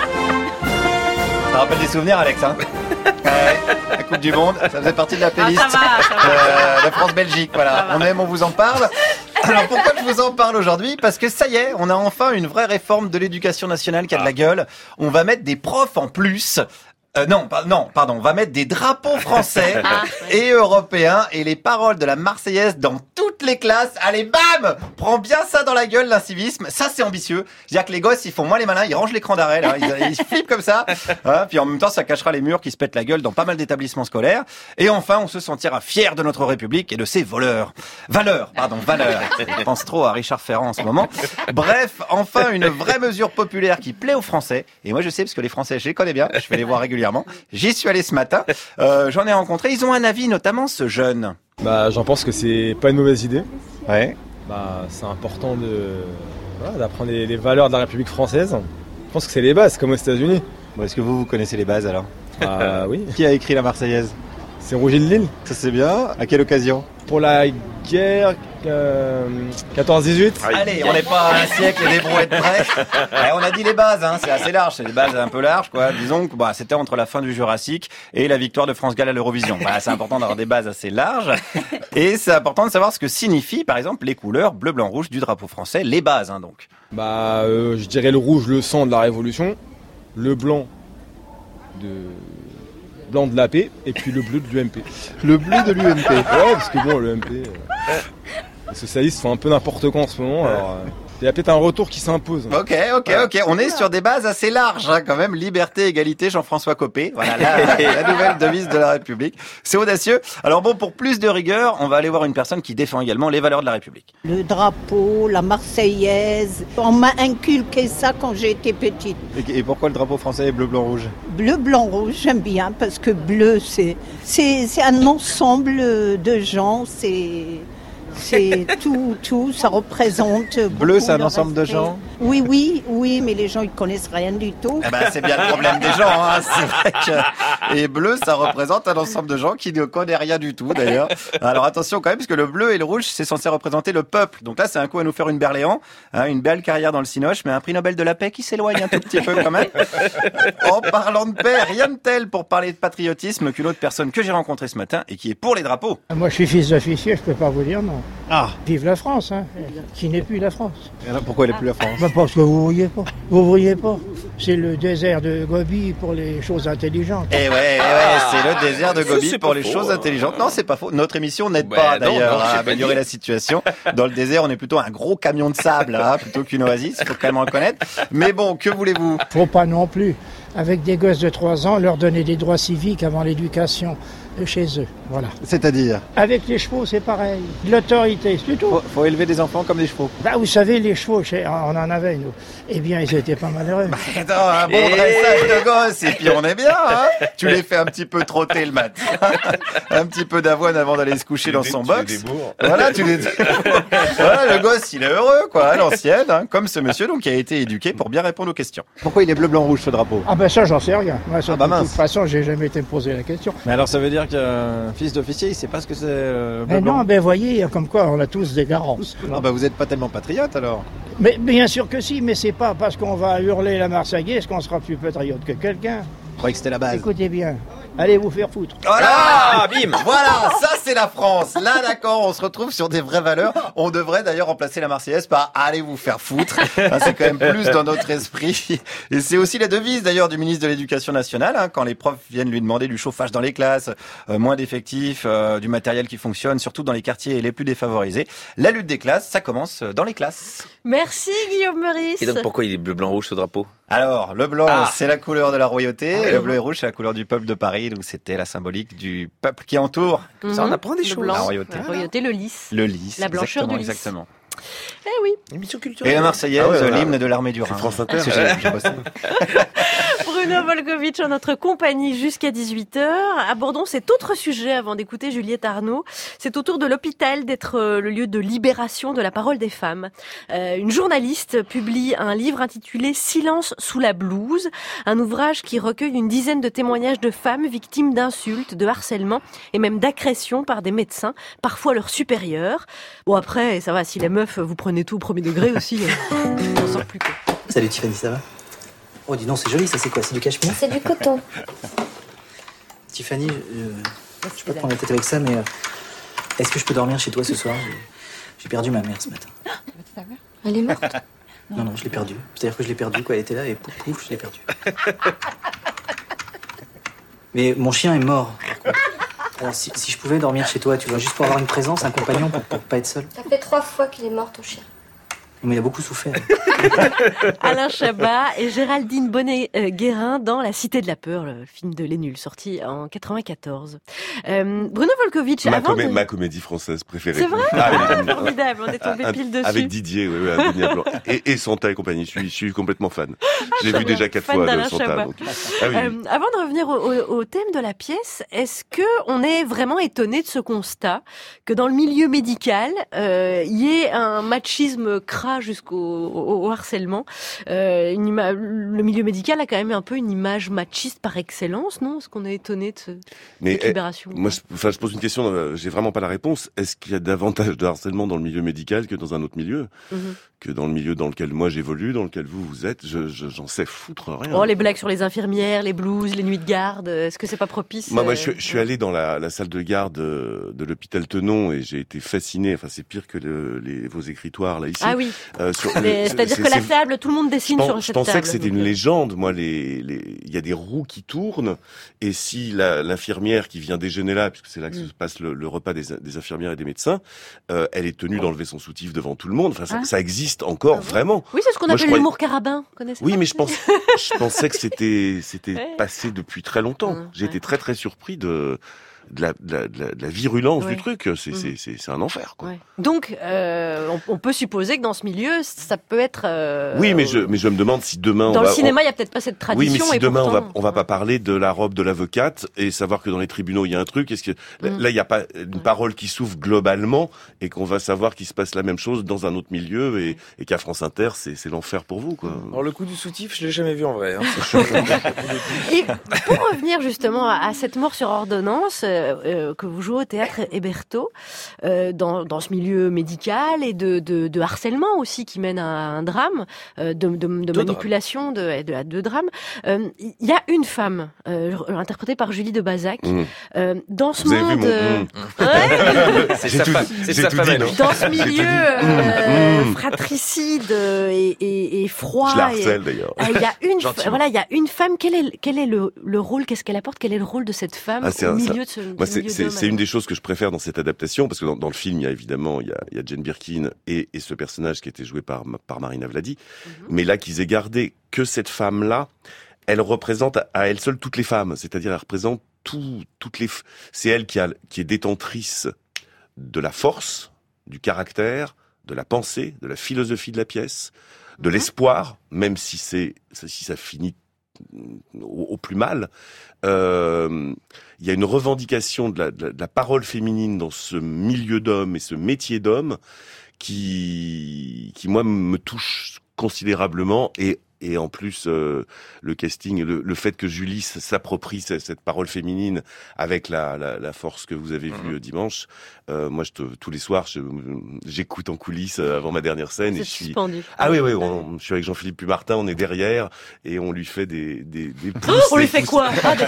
Ça rappelle des souvenirs, Alex, hein. La Coupe du Monde, ça faisait partie de la playlist de France-Belgique. Voilà, on aime, on vous en parle. Alors pourquoi je vous en parle aujourd'hui ? Parce que ça y est, on a enfin une vraie réforme de l'éducation nationale qui a de la gueule. On va mettre des profs en plus. On va mettre des drapeaux français et européens et les paroles de la Marseillaise dans toutes les classes. Allez, bam! Prends bien ça dans la gueule, l'incivisme. Ça, c'est ambitieux. C'est-à-dire que les gosses, ils font moins les malins, ils rangent l'écran d'arrêt, là. Ils flippent comme ça. Hein, puis en même temps, ça cachera les murs qui se pètent la gueule dans pas mal d'établissements scolaires. Et enfin, on se sentira fier de notre République et de ses valeurs. Je pense trop à Richard Ferrand en ce moment. Bref, enfin, une vraie mesure populaire qui plaît aux Français. Et moi, je sais, parce que les Français, je les connais bien. Je vais les voir régulièrement. J'y suis allé ce matin. J'en ai rencontré. Ils ont un avis, notamment ce jeune. J'en pense que c'est pas une mauvaise idée. Ouais. C'est important d'apprendre les valeurs de la République française. Je pense que c'est les bases, comme aux États-Unis. Bon, est-ce que vous connaissez les bases alors ? Oui. Qui a écrit la Marseillaise ? C'est Roger de Lille. Ça c'est bien. À quelle occasion ? Pour la guerre 14-18. Allez, on n'est pas à un siècle des brouettes près. On a dit les bases, hein, c'est assez large, c'est des bases un peu larges, quoi. Disons que c'était entre la fin du Jurassique et la victoire de France Gall à l'Eurovision. C'est important d'avoir des bases assez larges. Et c'est important de savoir ce que signifient, par exemple, les couleurs bleu, blanc, rouge du drapeau français, les bases, hein, donc. Je dirais le rouge, le sang de la Révolution, le blanc de la paix, et puis le bleu de l'UMP. Le bleu de l'UMP. Ouais, parce que l'UMP... les socialistes font un peu n'importe quoi en ce moment, alors... Il y a peut-être un retour qui s'impose. Ok. On est sur des bases assez larges, hein, quand même. Liberté, égalité, Jean-François Copé. Voilà, la nouvelle devise de la République. C'est audacieux. Alors bon, pour plus de rigueur, on va aller voir une personne qui défend également les valeurs de la République. Le drapeau, la Marseillaise. On m'a inculqué ça quand j'étais petite. Et pourquoi le drapeau français est bleu, blanc, rouge ? Bleu, blanc, rouge, j'aime bien, parce que bleu, c'est un ensemble de gens, c'est tout, ça représente... Bleu, c'est un ensemble de gens ? Oui, mais les gens, ils connaissent rien du tout. C'est bien le problème des gens, hein. C'est vrai que... Et bleu, ça représente un ensemble de gens qui ne connaissent rien du tout, d'ailleurs. Alors attention quand même, parce que le bleu et le rouge, c'est censé représenter le peuple. Donc là, c'est un coup à nous faire une Berléand, hein, une belle carrière dans le Cinoche, mais un prix Nobel de la paix qui s'éloigne un tout petit peu quand même. En parlant de paix, rien de tel pour parler de patriotisme qu'une autre personne que j'ai rencontrée ce matin et qui est pour les drapeaux. Moi, je suis fils d'officier, je peux pas vous dire non. Ah. Vive la France, hein. Qui n'est plus la France. Et alors pourquoi elle n'est plus la France ? Parce que vous voyez pas. C'est le désert de Gobi pour les choses intelligentes. Et ouais, c'est le désert de Gobi pour les choses intelligentes. Non, c'est pas faux. Notre émission n'aide pas d'ailleurs à améliorer la situation. Dans le désert, on est plutôt un gros camion de sable, hein, plutôt qu'une oasis. Il faut quand même le reconnaître. Mais bon, que voulez-vous ? Faut pas non plus, avec des gosses de 3 ans, leur donner des droits civiques avant l'éducation chez eux. Voilà. C'est-à-dire ? Avec les chevaux, c'est pareil. De l'autorité, c'est tout. Faut élever des enfants comme des chevaux. Vous savez, les chevaux, on en avait, nous. Eh bien, ils étaient pas malheureux. Attends, un bon dressage de gosses, et puis on est bien, hein. Tu les fais un petit peu trotter le matin. Un petit peu d'avoine avant d'aller se coucher dans son box. Voilà, voilà, le gosse, il est heureux, quoi, à l'ancienne, hein, comme ce monsieur, donc, qui a été éduqué pour bien répondre aux questions. Pourquoi il est bleu, blanc, rouge, ce drapeau ? Ça, j'en sais rien. Moi, de toute façon, j'ai jamais été me poser la question. Mais alors, ça veut dire qu'un fils d'officier, il sait pas ce que c'est bleu, blanc ? Non, voyez, comme quoi, on a tous des carences. Vous êtes pas tellement patriote, alors ? Mais bien sûr que si, mais c'est pas parce qu'on va hurler la Marseillaise qu'on sera plus patriote que quelqu'un. Je croyais que c'était la base. Écoutez bien, allez vous faire foutre. Voilà, bim. Voilà, ça c'est la France. Là, d'accord, on se retrouve sur des vraies valeurs. On devrait d'ailleurs remplacer la Marseillaise par allez vous faire foutre. C'est quand même plus dans notre esprit. Et c'est aussi la devise d'ailleurs du ministre de l'Éducation nationale, hein, quand les profs viennent lui demander du chauffage dans les classes, moins d'effectifs, du matériel qui fonctionne, surtout dans les quartiers les plus défavorisés. La lutte des classes, ça commence dans les classes. Merci Guillaume Meurice. Et donc pourquoi il est bleu, blanc, rouge ce drapeau ? Alors, le blanc, c'est la couleur de la royauté, le bleu et rouge, c'est la couleur du peuple de Paris, donc c'était la symbolique du peuple qui entoure. Ça, on apprend des Le choses. blanc, La royauté. la royauté, le lys. Le lys. La blancheur du lys. Exactement. Eh oui. Émission culturelle. Et la Marseillaise, l'hymne de l'armée du Rhin. France Inter. Parce que j'ai bossé. Bruno Volkovitch en notre compagnie jusqu'à 18h. Abordons cet autre sujet avant d'écouter Juliette Arnaud. C'est au tour de l'hôpital d'être le lieu de libération de la parole des femmes. Une journaliste publie un livre intitulé Silence sous la blouse, un ouvrage qui recueille une dizaine de témoignages de femmes victimes d'insultes, de harcèlement et même d'agressions par des médecins, parfois leurs supérieurs. Bon après, ça va, si les meufs vous prenez tout au premier degré aussi, on n'en sort plus quoi. Salut Tiffany, ça va? Oh dis donc, c'est joli, ça c'est quoi? C'est du cachemire? C'est du coton. Tiffany, je peux pas prendre la tête avec ça, mais est-ce que je peux dormir chez toi ce soir? J'ai perdu ma mère ce matin. Elle est morte? Non, je l'ai perdue. C'est-à-dire que je l'ai perdue, quoi. Elle était là et pouf, pouf, je l'ai perdue. Mais mon chien est mort, par contre. Alors si je pouvais dormir chez toi, tu vois, juste pour avoir une présence, un compagnon, pour pas être seul. Ça fait 3 fois qu'il est mort, ton chien. Mais il a beaucoup souffert. Alain Chabat et Géraldine Bonnet-Guérin dans La Cité de la Peur, le film de Les Nuls, sorti en 94. Bruno Volkovitch, ma comédie française préférée. C'est vrai? Oui. Formidable, on est tombé pile dessus. Avec Didier, oui, Indéniable. Et Santa et compagnie, je suis complètement fan. Je l'ai vu déjà 4 fois, de Santa. Donc... Avant de revenir au thème de la pièce, est-ce que on est vraiment étonné de ce constat que dans le milieu médical, il y ait un machisme cras jusqu'au harcèlement. Le milieu médical a quand même un peu une image machiste par excellence, non? Est-ce qu'on est étonné de cette libération? Moi, je pose une question, j'ai vraiment pas la réponse. Est-ce qu'il y a davantage de harcèlement dans le milieu médical que dans un autre milieu? Que dans le milieu dans lequel moi j'évolue, dans lequel vous êtes, j'en sais foutre rien. Oh, les blagues sur les infirmières, les blues, les nuits de garde, est-ce que c'est pas propice? Moi, je suis allé dans la salle de garde de l'hôpital Tenon et j'ai été fasciné. Enfin, c'est pire que vos écritoires là ici. Ah oui. C'est-à-dire que la table, tout le monde dessine sur cette table. Je pensais que c'était une légende. Moi, il y a des roues qui tournent et si l'infirmière qui vient déjeuner là, puisque c'est là que se passe le repas des infirmières et des médecins, elle est tenue d'enlever son soutif devant tout le monde. Enfin, ça existe encore vraiment. Oui, c'est ce qu'on appelle l'humour carabin. Oui, mais je pensais que c'était passé depuis très longtemps. J'ai été très très surpris de la virulence du truc. C'est un enfer, quoi. Ouais. Donc, on peut supposer que dans ce milieu, ça peut être. Oui, mais je me demande si demain. Dans le cinéma, il y a peut-être pas cette tradition. Oui, mais si demain pourtant... on va pas parler de la robe de l'avocate et savoir que dans les tribunaux il y a un truc. Est-ce que là il y a pas une parole qui s'ouvre globalement et qu'on va savoir qu'il se passe la même chose dans un autre milieu et qu'à France Inter c'est l'enfer pour vous, quoi. Alors le coup du soutif, je l'ai jamais vu en vrai. Hein. Et pour revenir justement à cette mort sur ordonnance. Que vous jouez au théâtre Hébertot, dans ce milieu médical et de harcèlement aussi qui mène à un drame, de manipulation, à 2 drames. Il y a une femme, interprétée par Julie de Bazac, dans ce monde... C'est sa femme. Dans ce milieu fratricide et froid. Je la harcèle d'ailleurs. Il y a une femme. Quel est le rôle? Qu'est-ce qu'elle apporte? Quel est le rôle de cette femme au milieu de ce c'est une des choses que je préfère dans cette adaptation, parce que dans le film, il y a évidemment Jane Birkin et ce personnage qui a été joué par Marina Vladi, mais là qu'ils aient gardé que cette femme-là, elle représente à elle seule toutes les femmes, c'est-à-dire elle représente toutes les. C'est elle qui est détentrice de la force, du caractère, de la pensée, de la philosophie de la pièce, de l'espoir, même si ça finit au plus mal. Il y a une revendication de la parole féminine dans ce milieu d'hommes et ce métier d'homme qui moi me touche considérablement et en plus le casting, le fait que Julie s'approprie cette parole féminine avec la force que vous avez vue dimanche. Moi, tous les soirs, j'écoute en coulisses avant ma dernière scène et je suis. Suspendu. Ah oui, je suis avec Jean-Philippe Pumartin, on est derrière et on lui fait des pouces. On lui fait quoi?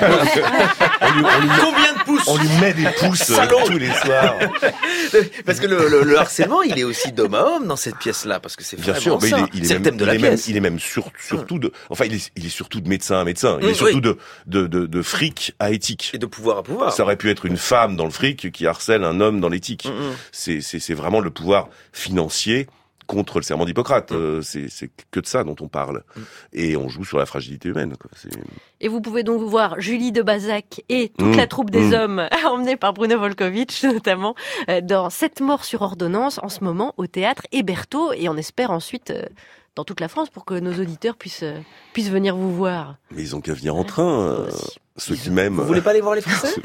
Combien de pouces? On lui met des pouces tous les soirs. Parce que le harcèlement, il est aussi d'homme à homme dans cette pièce-là, parce que c'est vraiment sûr, mais ça. C'est le thème de la pièce. Il est même surtout il est surtout de médecin à médecin. Il est surtout de fric à éthique. Et de pouvoir à pouvoir. Ça aurait pu être une femme dans le fric qui harcèle un homme dans l'éthique. C'est vraiment le pouvoir financier contre le serment d'Hippocrate. C'est que de ça dont on parle. Et on joue sur la fragilité humaine, quoi. Et vous pouvez donc voir Julie de Bazac et toute la troupe des hommes, emmenée par Bruno Volkovitch, notamment, dans 7 morts sur ordonnance, en ce moment, au théâtre Hébertot. Et on espère ensuite dans toute la France pour que nos auditeurs puissent venir vous voir. Mais ils ont qu'à venir en train. Ceux qui m'aiment. Vous voulez pas aller voir les Français?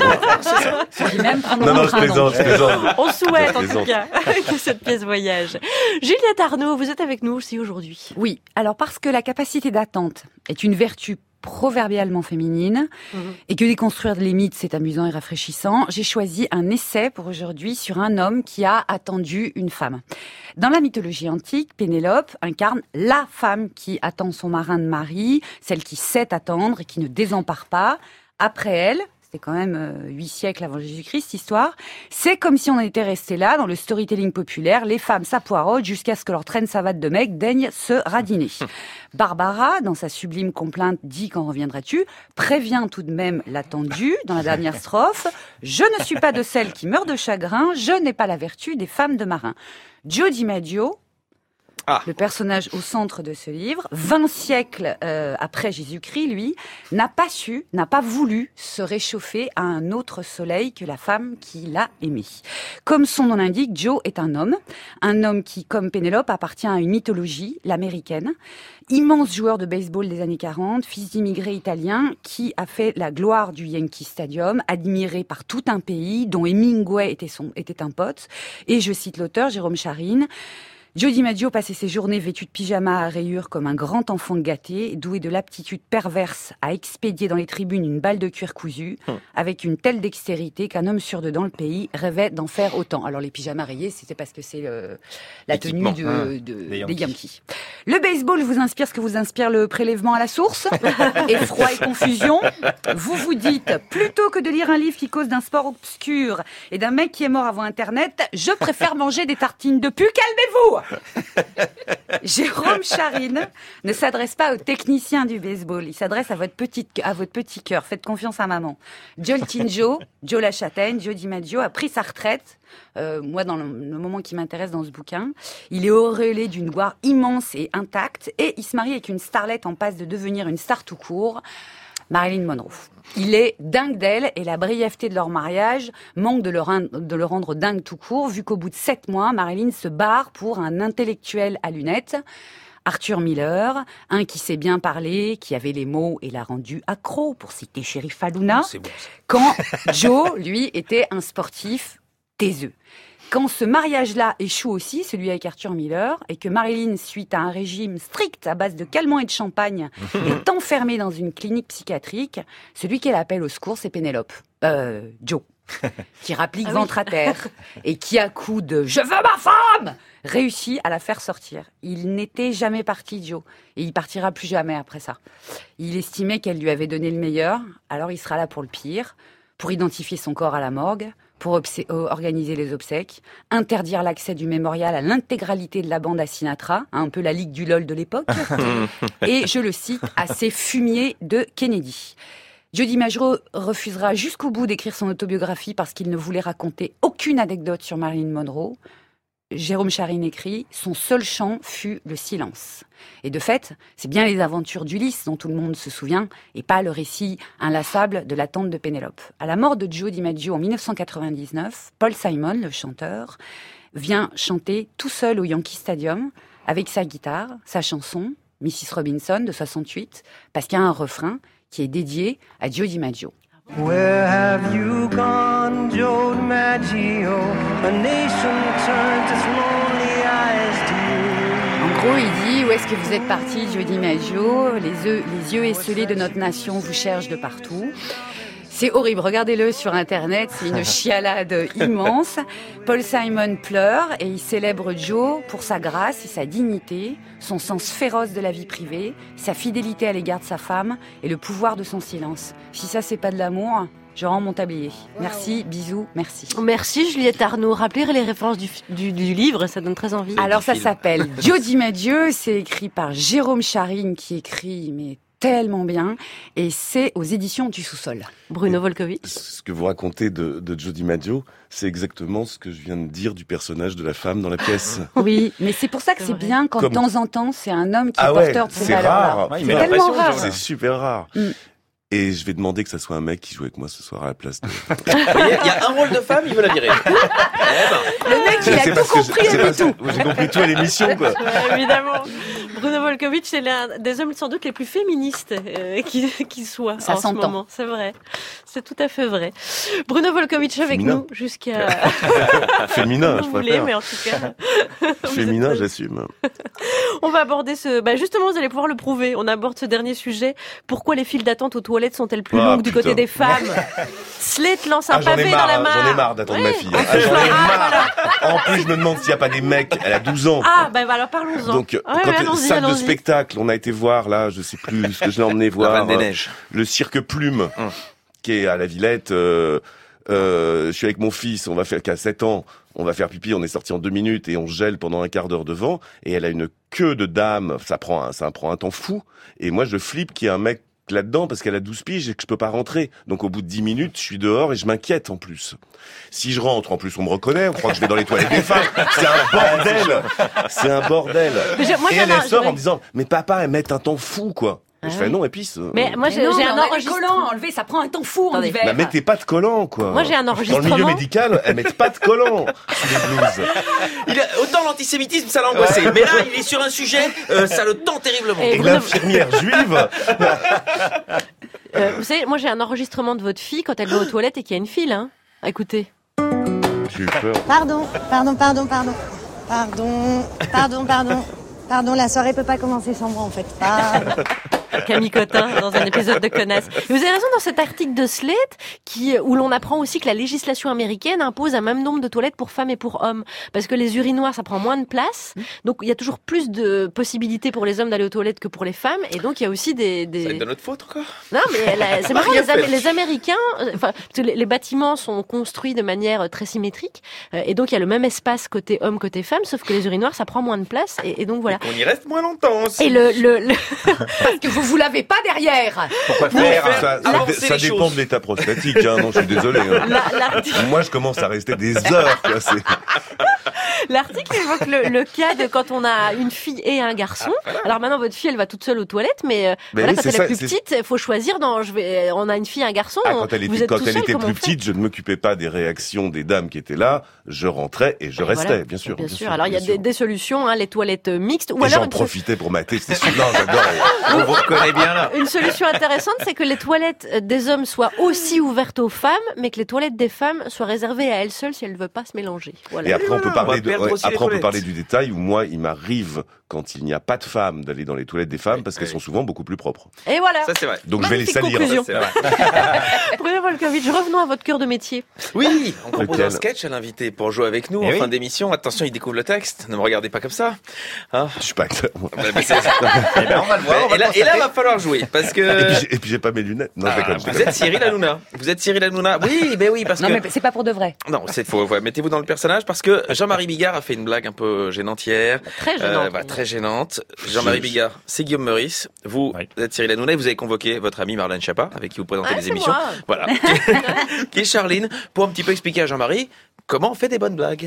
Ceux qui m'aiment prendre Non, je plaisante. On souhaite, en tout cas, que cette pièce voyage. Juliette Arnaud, vous êtes avec nous aussi aujourd'hui. Oui, alors parce que la capacité d'attente est une vertu proverbialement féminine et que déconstruire les mythes, c'est amusant et rafraîchissant, j'ai choisi un essai pour aujourd'hui sur un homme qui a attendu une femme. Dans la mythologie antique, Pénélope incarne la femme qui attend son marin de mari, celle qui sait attendre et qui ne désempare pas. Après elle, c'est quand même 8 siècles avant Jésus-Christ, cette histoire. C'est comme si on était resté là, dans le storytelling populaire. Les femmes s'appoirodent jusqu'à ce que leur traîne savate de mec daigne se radiner. Barbara, dans sa sublime complainte, dit qu'en reviendras-tu, prévient tout de même l'attendu dans la dernière strophe. Je ne suis pas de celles qui meurent de chagrin, je n'ai pas la vertu des femmes de marins. Joe DiMaggio, le personnage au centre de ce livre, 20 siècles après Jésus-Christ, lui, n'a pas voulu se réchauffer à un autre soleil que la femme qu'il a aimée. Comme son nom l'indique, Joe est un homme qui, comme Pénélope, appartient à une mythologie, l'américaine. Immense joueur de baseball des années 40, fils d'immigrés italiens, qui a fait la gloire du Yankee Stadium, admiré par tout un pays, dont Hemingway était un pote. Et je cite l'auteur, Jérôme Charine, Joe DiMaggio passait ses journées vêtu de pyjama à rayures comme un grand enfant gâté, doué de l'aptitude perverse à expédier dans les tribunes une balle de cuir cousu, avec une telle dextérité qu'un homme sur deux dans le pays rêvait d'en faire autant. Alors les pyjamas rayés, c'était parce que c'est la tenue des Yankees. Le baseball vous inspire ce que vous inspire le prélèvement à la source, effroi et confusion. Vous vous dites, plutôt que de lire un livre qui cause d'un sport obscur et d'un mec qui est mort avant Internet, je préfère manger des tartines de pu. Calmez-vous! Jérôme Charine ne s'adresse pas aux techniciens du baseball, il s'adresse à votre petit cœur. Faites confiance à maman. Joltin Joe la Châtaigne, Joe DiMaggio a pris sa retraite. Moi, dans le moment qui m'intéresse dans ce bouquin, il est auréolé d'une gloire immense et intacte, et il se marie avec une starlette en passe de devenir une star tout court, Marilyn Monroe. Il est dingue d'elle et la brièveté de leur mariage manque de le rendre dingue tout court, vu qu'au bout de 7 mois, Marilyn se barre pour un intellectuel à lunettes, Arthur Miller, un qui sait bien parler, qui avait les mots et l'a rendu accro, pour citer Shérif Halouna, quand Joe, lui, était un sportif taiseux. Quand ce mariage-là échoue aussi, celui avec Arthur Miller, et que Marilyn, suite à un régime strict à base de calmants et de champagne, est enfermée dans une clinique psychiatrique, celui qu'elle appelle au secours, c'est Pénélope. Joe. Qui rapplique ventre à terre, et qui, à coup de « Je veux ma femme !» réussit à la faire sortir. Il n'était jamais parti, Joe, et il partira plus jamais après ça. Il estimait qu'elle lui avait donné le meilleur, alors il sera là pour le pire, pour identifier son corps à la morgue, pour organiser les obsèques, interdire l'accès du mémorial à l'intégralité de la bande à Sinatra, un peu la ligue du LOL de l'époque, et, je le cite, à ses fumiers de Kennedy. Joe DiMaggio refusera jusqu'au bout d'écrire son autobiographie parce qu'il ne voulait raconter aucune anecdote sur Marilyn Monroe. Jérôme Charine écrit « Son seul chant fut le silence ». Et de fait, c'est bien les aventures d'Ulysse dont tout le monde se souvient, et pas le récit inlassable de l'attente de Pénélope. À la mort de Joe DiMaggio en 1999, Paul Simon, le chanteur, vient chanter tout seul au Yankee Stadium, avec sa guitare, sa chanson, Mrs. Robinson de 68, parce qu'il y a un refrain qui est dédié à Joe DiMaggio. Where have you gone, Joe DiMaggio? A nation turns its lonely eyes to you. En gros, il dit, où est-ce que vous êtes parti, Joe DiMaggio? Les yeux esselés de notre nation vous cherchent de partout. C'est horrible, regardez-le sur Internet, c'est une chialade immense. Paul Simon pleure et il célèbre Joe pour sa grâce et sa dignité, son sens féroce de la vie privée, sa fidélité à l'égard de sa femme et le pouvoir de son silence. Si ça, c'est pas de l'amour, je rends mon tablier. Merci, bisous, merci. Merci Juliette Arnaud. Rappelez les références du livre, ça donne très envie. Alors ça s'appelle Joe DiMaggio, c'est écrit par Jérôme Charine qui écrit, mais tellement bien. Et c'est aux éditions du Sous-sol. Bruno Volkovitch. Ce que vous racontez de Joe DiMaggio, c'est exactement ce que je viens de dire du personnage de la femme dans la pièce. Oui, mais c'est pour ça que c'est bien quand de temps en temps, c'est un homme qui est porteur de ces c'est valeurs-là. rare. C'est tellement rare. C'est super rare. Et je vais demander que ça soit un mec qui joue avec moi ce soir à la place de... Il y a un rôle de femme, il veut la virer. Le mec, il a tout compris et tout. J'ai compris tout à l'émission, quoi. Ouais, évidemment. Bruno Volkovitch, c'est l'un des hommes sans doute les plus féministes qui soit Ça en ce s'entend. moment. C'est vrai. C'est tout à fait vrai. Bruno Volkovitch avec nous jusqu'à... Féminin, je vous voulez, préfère. mais en tout cas... Féminin, j'assume. On va aborder justement, vous allez pouvoir le prouver. On aborde ce dernier sujet. Pourquoi les files d'attente aux toilettes sont-elles plus longues du côté des femmes? Slate lance un pavé dans la mare. J'en ai marre d'attendre ma fille. J'en ai marre. En plus, je me demande s'il n'y a pas des mecs. Elle a 12 ans. Alors parlons-en. Donc, salle de spectacle, on a été voir, là, je sais plus ce que je l'ai emmené voir. La Reine des Neiges. Le Cirque Plume, qui est à la Villette. Je suis avec mon fils, qui a 7 ans. On va faire pipi, on est sorti en 2 minutes et on gèle pendant un quart d'heure devant. Et elle a une queue de dame. Ça prend un temps fou. Et moi, je flippe qu'il y a un mec là-dedans parce qu'elle a 12 piges et que je peux pas rentrer. Donc au bout de 10 minutes, je suis dehors et je m'inquiète en plus. Si je rentre, en plus on me reconnaît, on croit que je vais dans les toilettes des femmes. C'est un bordel. C'est un bordel. Et elle sort en me disant, mais papa, elle met un temps fou, quoi. Et je fais non, épice. Mais moi, j'ai un enregistrement. Enlever, ça prend un temps fou en hiver. Bah, mettez pas de collant, quoi. Moi, j'ai un enregistrement. Dans le milieu médical, elles mettent pas de collant sous les blouses. Autant l'antisémitisme, ça l'a angoissé. Mais là, il est sur un sujet, ça le tend terriblement. Et l'infirmière juive. Vous savez, moi, j'ai un enregistrement de votre fille quand elle va aux toilettes et qu'il y a une file, hein. Écoutez. J'ai eu peur. Pardon, la soirée peut pas commencer sans moi en fait. Camille Cotin dans un épisode de Connasse. Vous avez raison dans cet article de Slate où l'on apprend aussi que la législation américaine impose un même nombre de toilettes pour femmes et pour hommes. Parce que les urinoirs, ça prend moins de place. Donc il y a toujours plus de possibilités pour les hommes d'aller aux toilettes que pour les femmes. Et donc il y a aussi des... Ça va être de notre faute encore? Non, mais c'est marrant, les Américains, parce que les bâtiments sont construits de manière très symétrique. Et donc il y a le même espace côté homme, côté femme, sauf que les urinoirs, ça prend moins de place. Et donc voilà. On y reste moins longtemps aussi. Et Parce que vous l'avez pas derrière. Pourquoi faire? Ça dépend de l'état prostatique, hein. Non, je suis désolé. Moi, je commence à rester des heures, quoi. L'article évoque le cas de quand on a une fille et un garçon. Alors maintenant, votre fille, elle va toute seule aux toilettes, mais voilà, oui, quand elle est plus petite, il faut choisir on a une fille et un garçon. Quand elle était plus petite, je ne m'occupais pas des réactions des dames qui étaient là. Je rentrais et je restais, voilà. bien sûr. Bien sûr. Alors, il y a des solutions, hein, les toilettes mixtes. Ou et alors j'en profitais pour mater. C'est sûr. Non, j'adore. On vous reconnaît bien là. Une solution intéressante, c'est que les toilettes des hommes soient aussi ouvertes aux femmes, mais que les toilettes des femmes soient réservées à elles seules si elles ne veulent pas se mélanger. Voilà. Et après, on peut parler du détail où moi, il m'arrive, quand il n'y a pas de femmes, d'aller dans les toilettes des femmes parce qu'elles sont souvent beaucoup plus propres. Et voilà. Ça, c'est vrai. Donc, je vais les salir. Bruno Volkovitch, revenons à votre cœur de métier. Oui, on propose un sketch à l'invité pour jouer avec nous en fin d'émission. Attention, il découvre le texte. Ne me regardez pas comme ça. Hein? Je suis pas acteur. On va le voir. Et là, va falloir jouer parce que. Et puis j'ai pas mes lunettes. Non, vous êtes Cyril Hanouna. Oui, parce que. Non, mais c'est pas pour de vrai. Non, c'est faux. Mettez-vous dans le personnage parce que Jean-Marie Bigard a fait une blague un peu gênante hier. Très gênante. Très gênante. Jean-Marie Bigard, c'est Guillaume Meurice. Vous êtes Cyril Hanouna et vous avez convoqué votre amie Marlène Schiappa avec qui vous présentez les émissions. Moi. Voilà. Qui est Charline pour un petit peu expliquer à Jean-Marie comment on fait des bonnes blagues.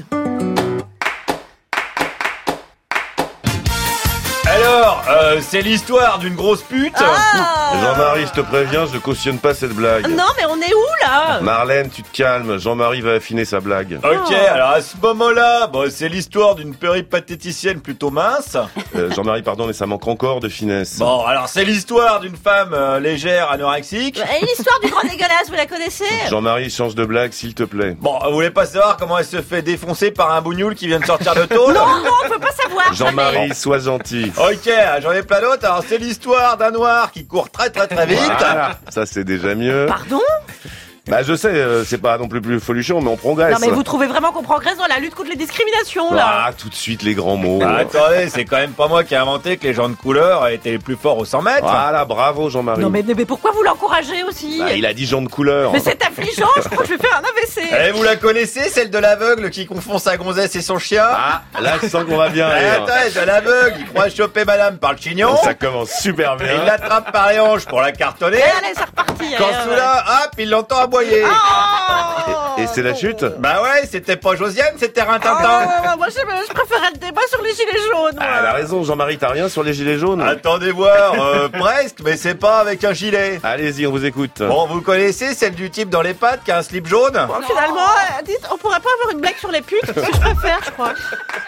Alors, c'est l'histoire d'une grosse pute. Jean-Marie, je te préviens, je cautionne pas cette blague. Non, mais on est où là? Marlène, tu te calmes. Jean-Marie va affiner sa blague. Ok, alors à ce moment-là, c'est l'histoire d'une péripatéticienne plutôt mince. Jean-Marie, pardon, mais ça manque encore de finesse. Bon, alors c'est l'histoire d'une femme légère, anorexique. Et l'histoire du grand dégueulasse, vous la connaissez? Jean-Marie, change de blague, s'il te plaît. Bon, vous voulez pas savoir comment elle se fait défoncer par un bougnoul qui vient de sortir de tôle? Non, on peut pas savoir. Jean-Marie, sois gentil. Ok, j'en ai plein d'autres. Alors c'est l'histoire d'un noir qui court très très très vite. Voilà, ça c'est déjà mieux. Pardon? Bah je sais, c'est pas non plus folichon, mais on progresse. Non mais vous trouvez vraiment qu'on progresse dans la lutte contre les discriminations là? Ah, tout de suite les grands mots. Attendez, c'est quand même pas moi qui ai inventé que les gens de couleur étaient les plus forts au 100 mètres. Voilà, bravo Jean-Marie. Non mais pourquoi vous l'encouragez aussi? Bah, il a dit gens de couleur. Mais c'est affligeant, je crois que je vais faire un AVC. Et vous la connaissez, celle de l'aveugle qui confond sa gonzesse et son chien? Ah, là je sens qu'on va bien rire. Attends, de l'aveugle, il croit choper madame par le chignon. Ça commence super bien. Il l'attrape par les hanches pour la cartonner. Allez, c'est reparti. Quand soudain, hop, il l'entend aboyer. Et c'est la chute? Bah ouais, c'était pas Josiane, c'était Rintintin. Moi je préférais le débat sur les gilets jaunes. Ah, elle a raison, Jean-Marie, t'as rien sur les gilets jaunes? Attendez voir, presque, mais c'est pas avec un gilet. Allez-y, on vous écoute. Bon, vous connaissez celle du type dans les pattes qui a un slip jaune? Bon, finalement, dites, on pourrait pas avoir une blague sur les putes? C'est ce que je préfère, je crois.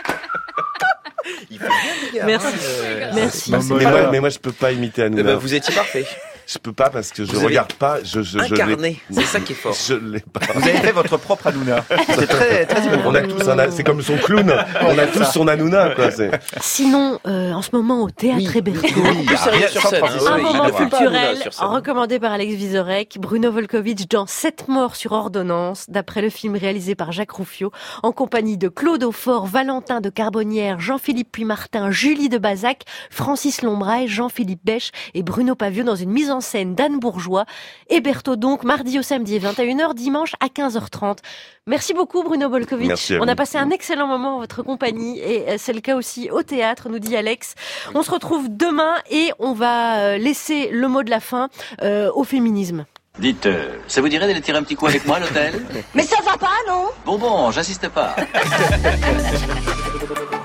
Merci. Mais moi je peux pas imiter Hanouna. Vous étiez parfait. Je peux pas parce que je regarde pas. Incarné, c'est ça qui est fort. Je l'ai pas. Vous avez fait votre propre Hanouna. C'est très On a tous c'est comme son clown. On a tous son Hanouna, quoi. Sinon, en ce moment au Théâtre Héberto, un moment culturel recommandé par Alex Vizorek, Bruno Volkovitch dans 7 morts sur ordonnance, d'après le film réalisé par Jacques Rouffio, en compagnie de Claude Aufort, Valentin de Carbonnière, Jean-Philippe Puymartin, Julie de Bazac, Francis Lombraille, Jean-Philippe Bèche et Bruno Pavio dans une mise en scène d'Anne Bourgeois. Héberto donc, mardi au samedi 21h, dimanche à 15h30. Merci beaucoup Bruno Volkovitch. On a passé un excellent moment en votre compagnie et c'est le cas aussi au théâtre, nous dit Alex. On se retrouve demain et on va laisser le mot de la fin au féminisme. Dites, ça vous dirait d'aller tirer un petit coup avec moi à l'hôtel? Mais ça va pas, non? Bon, j'insiste pas.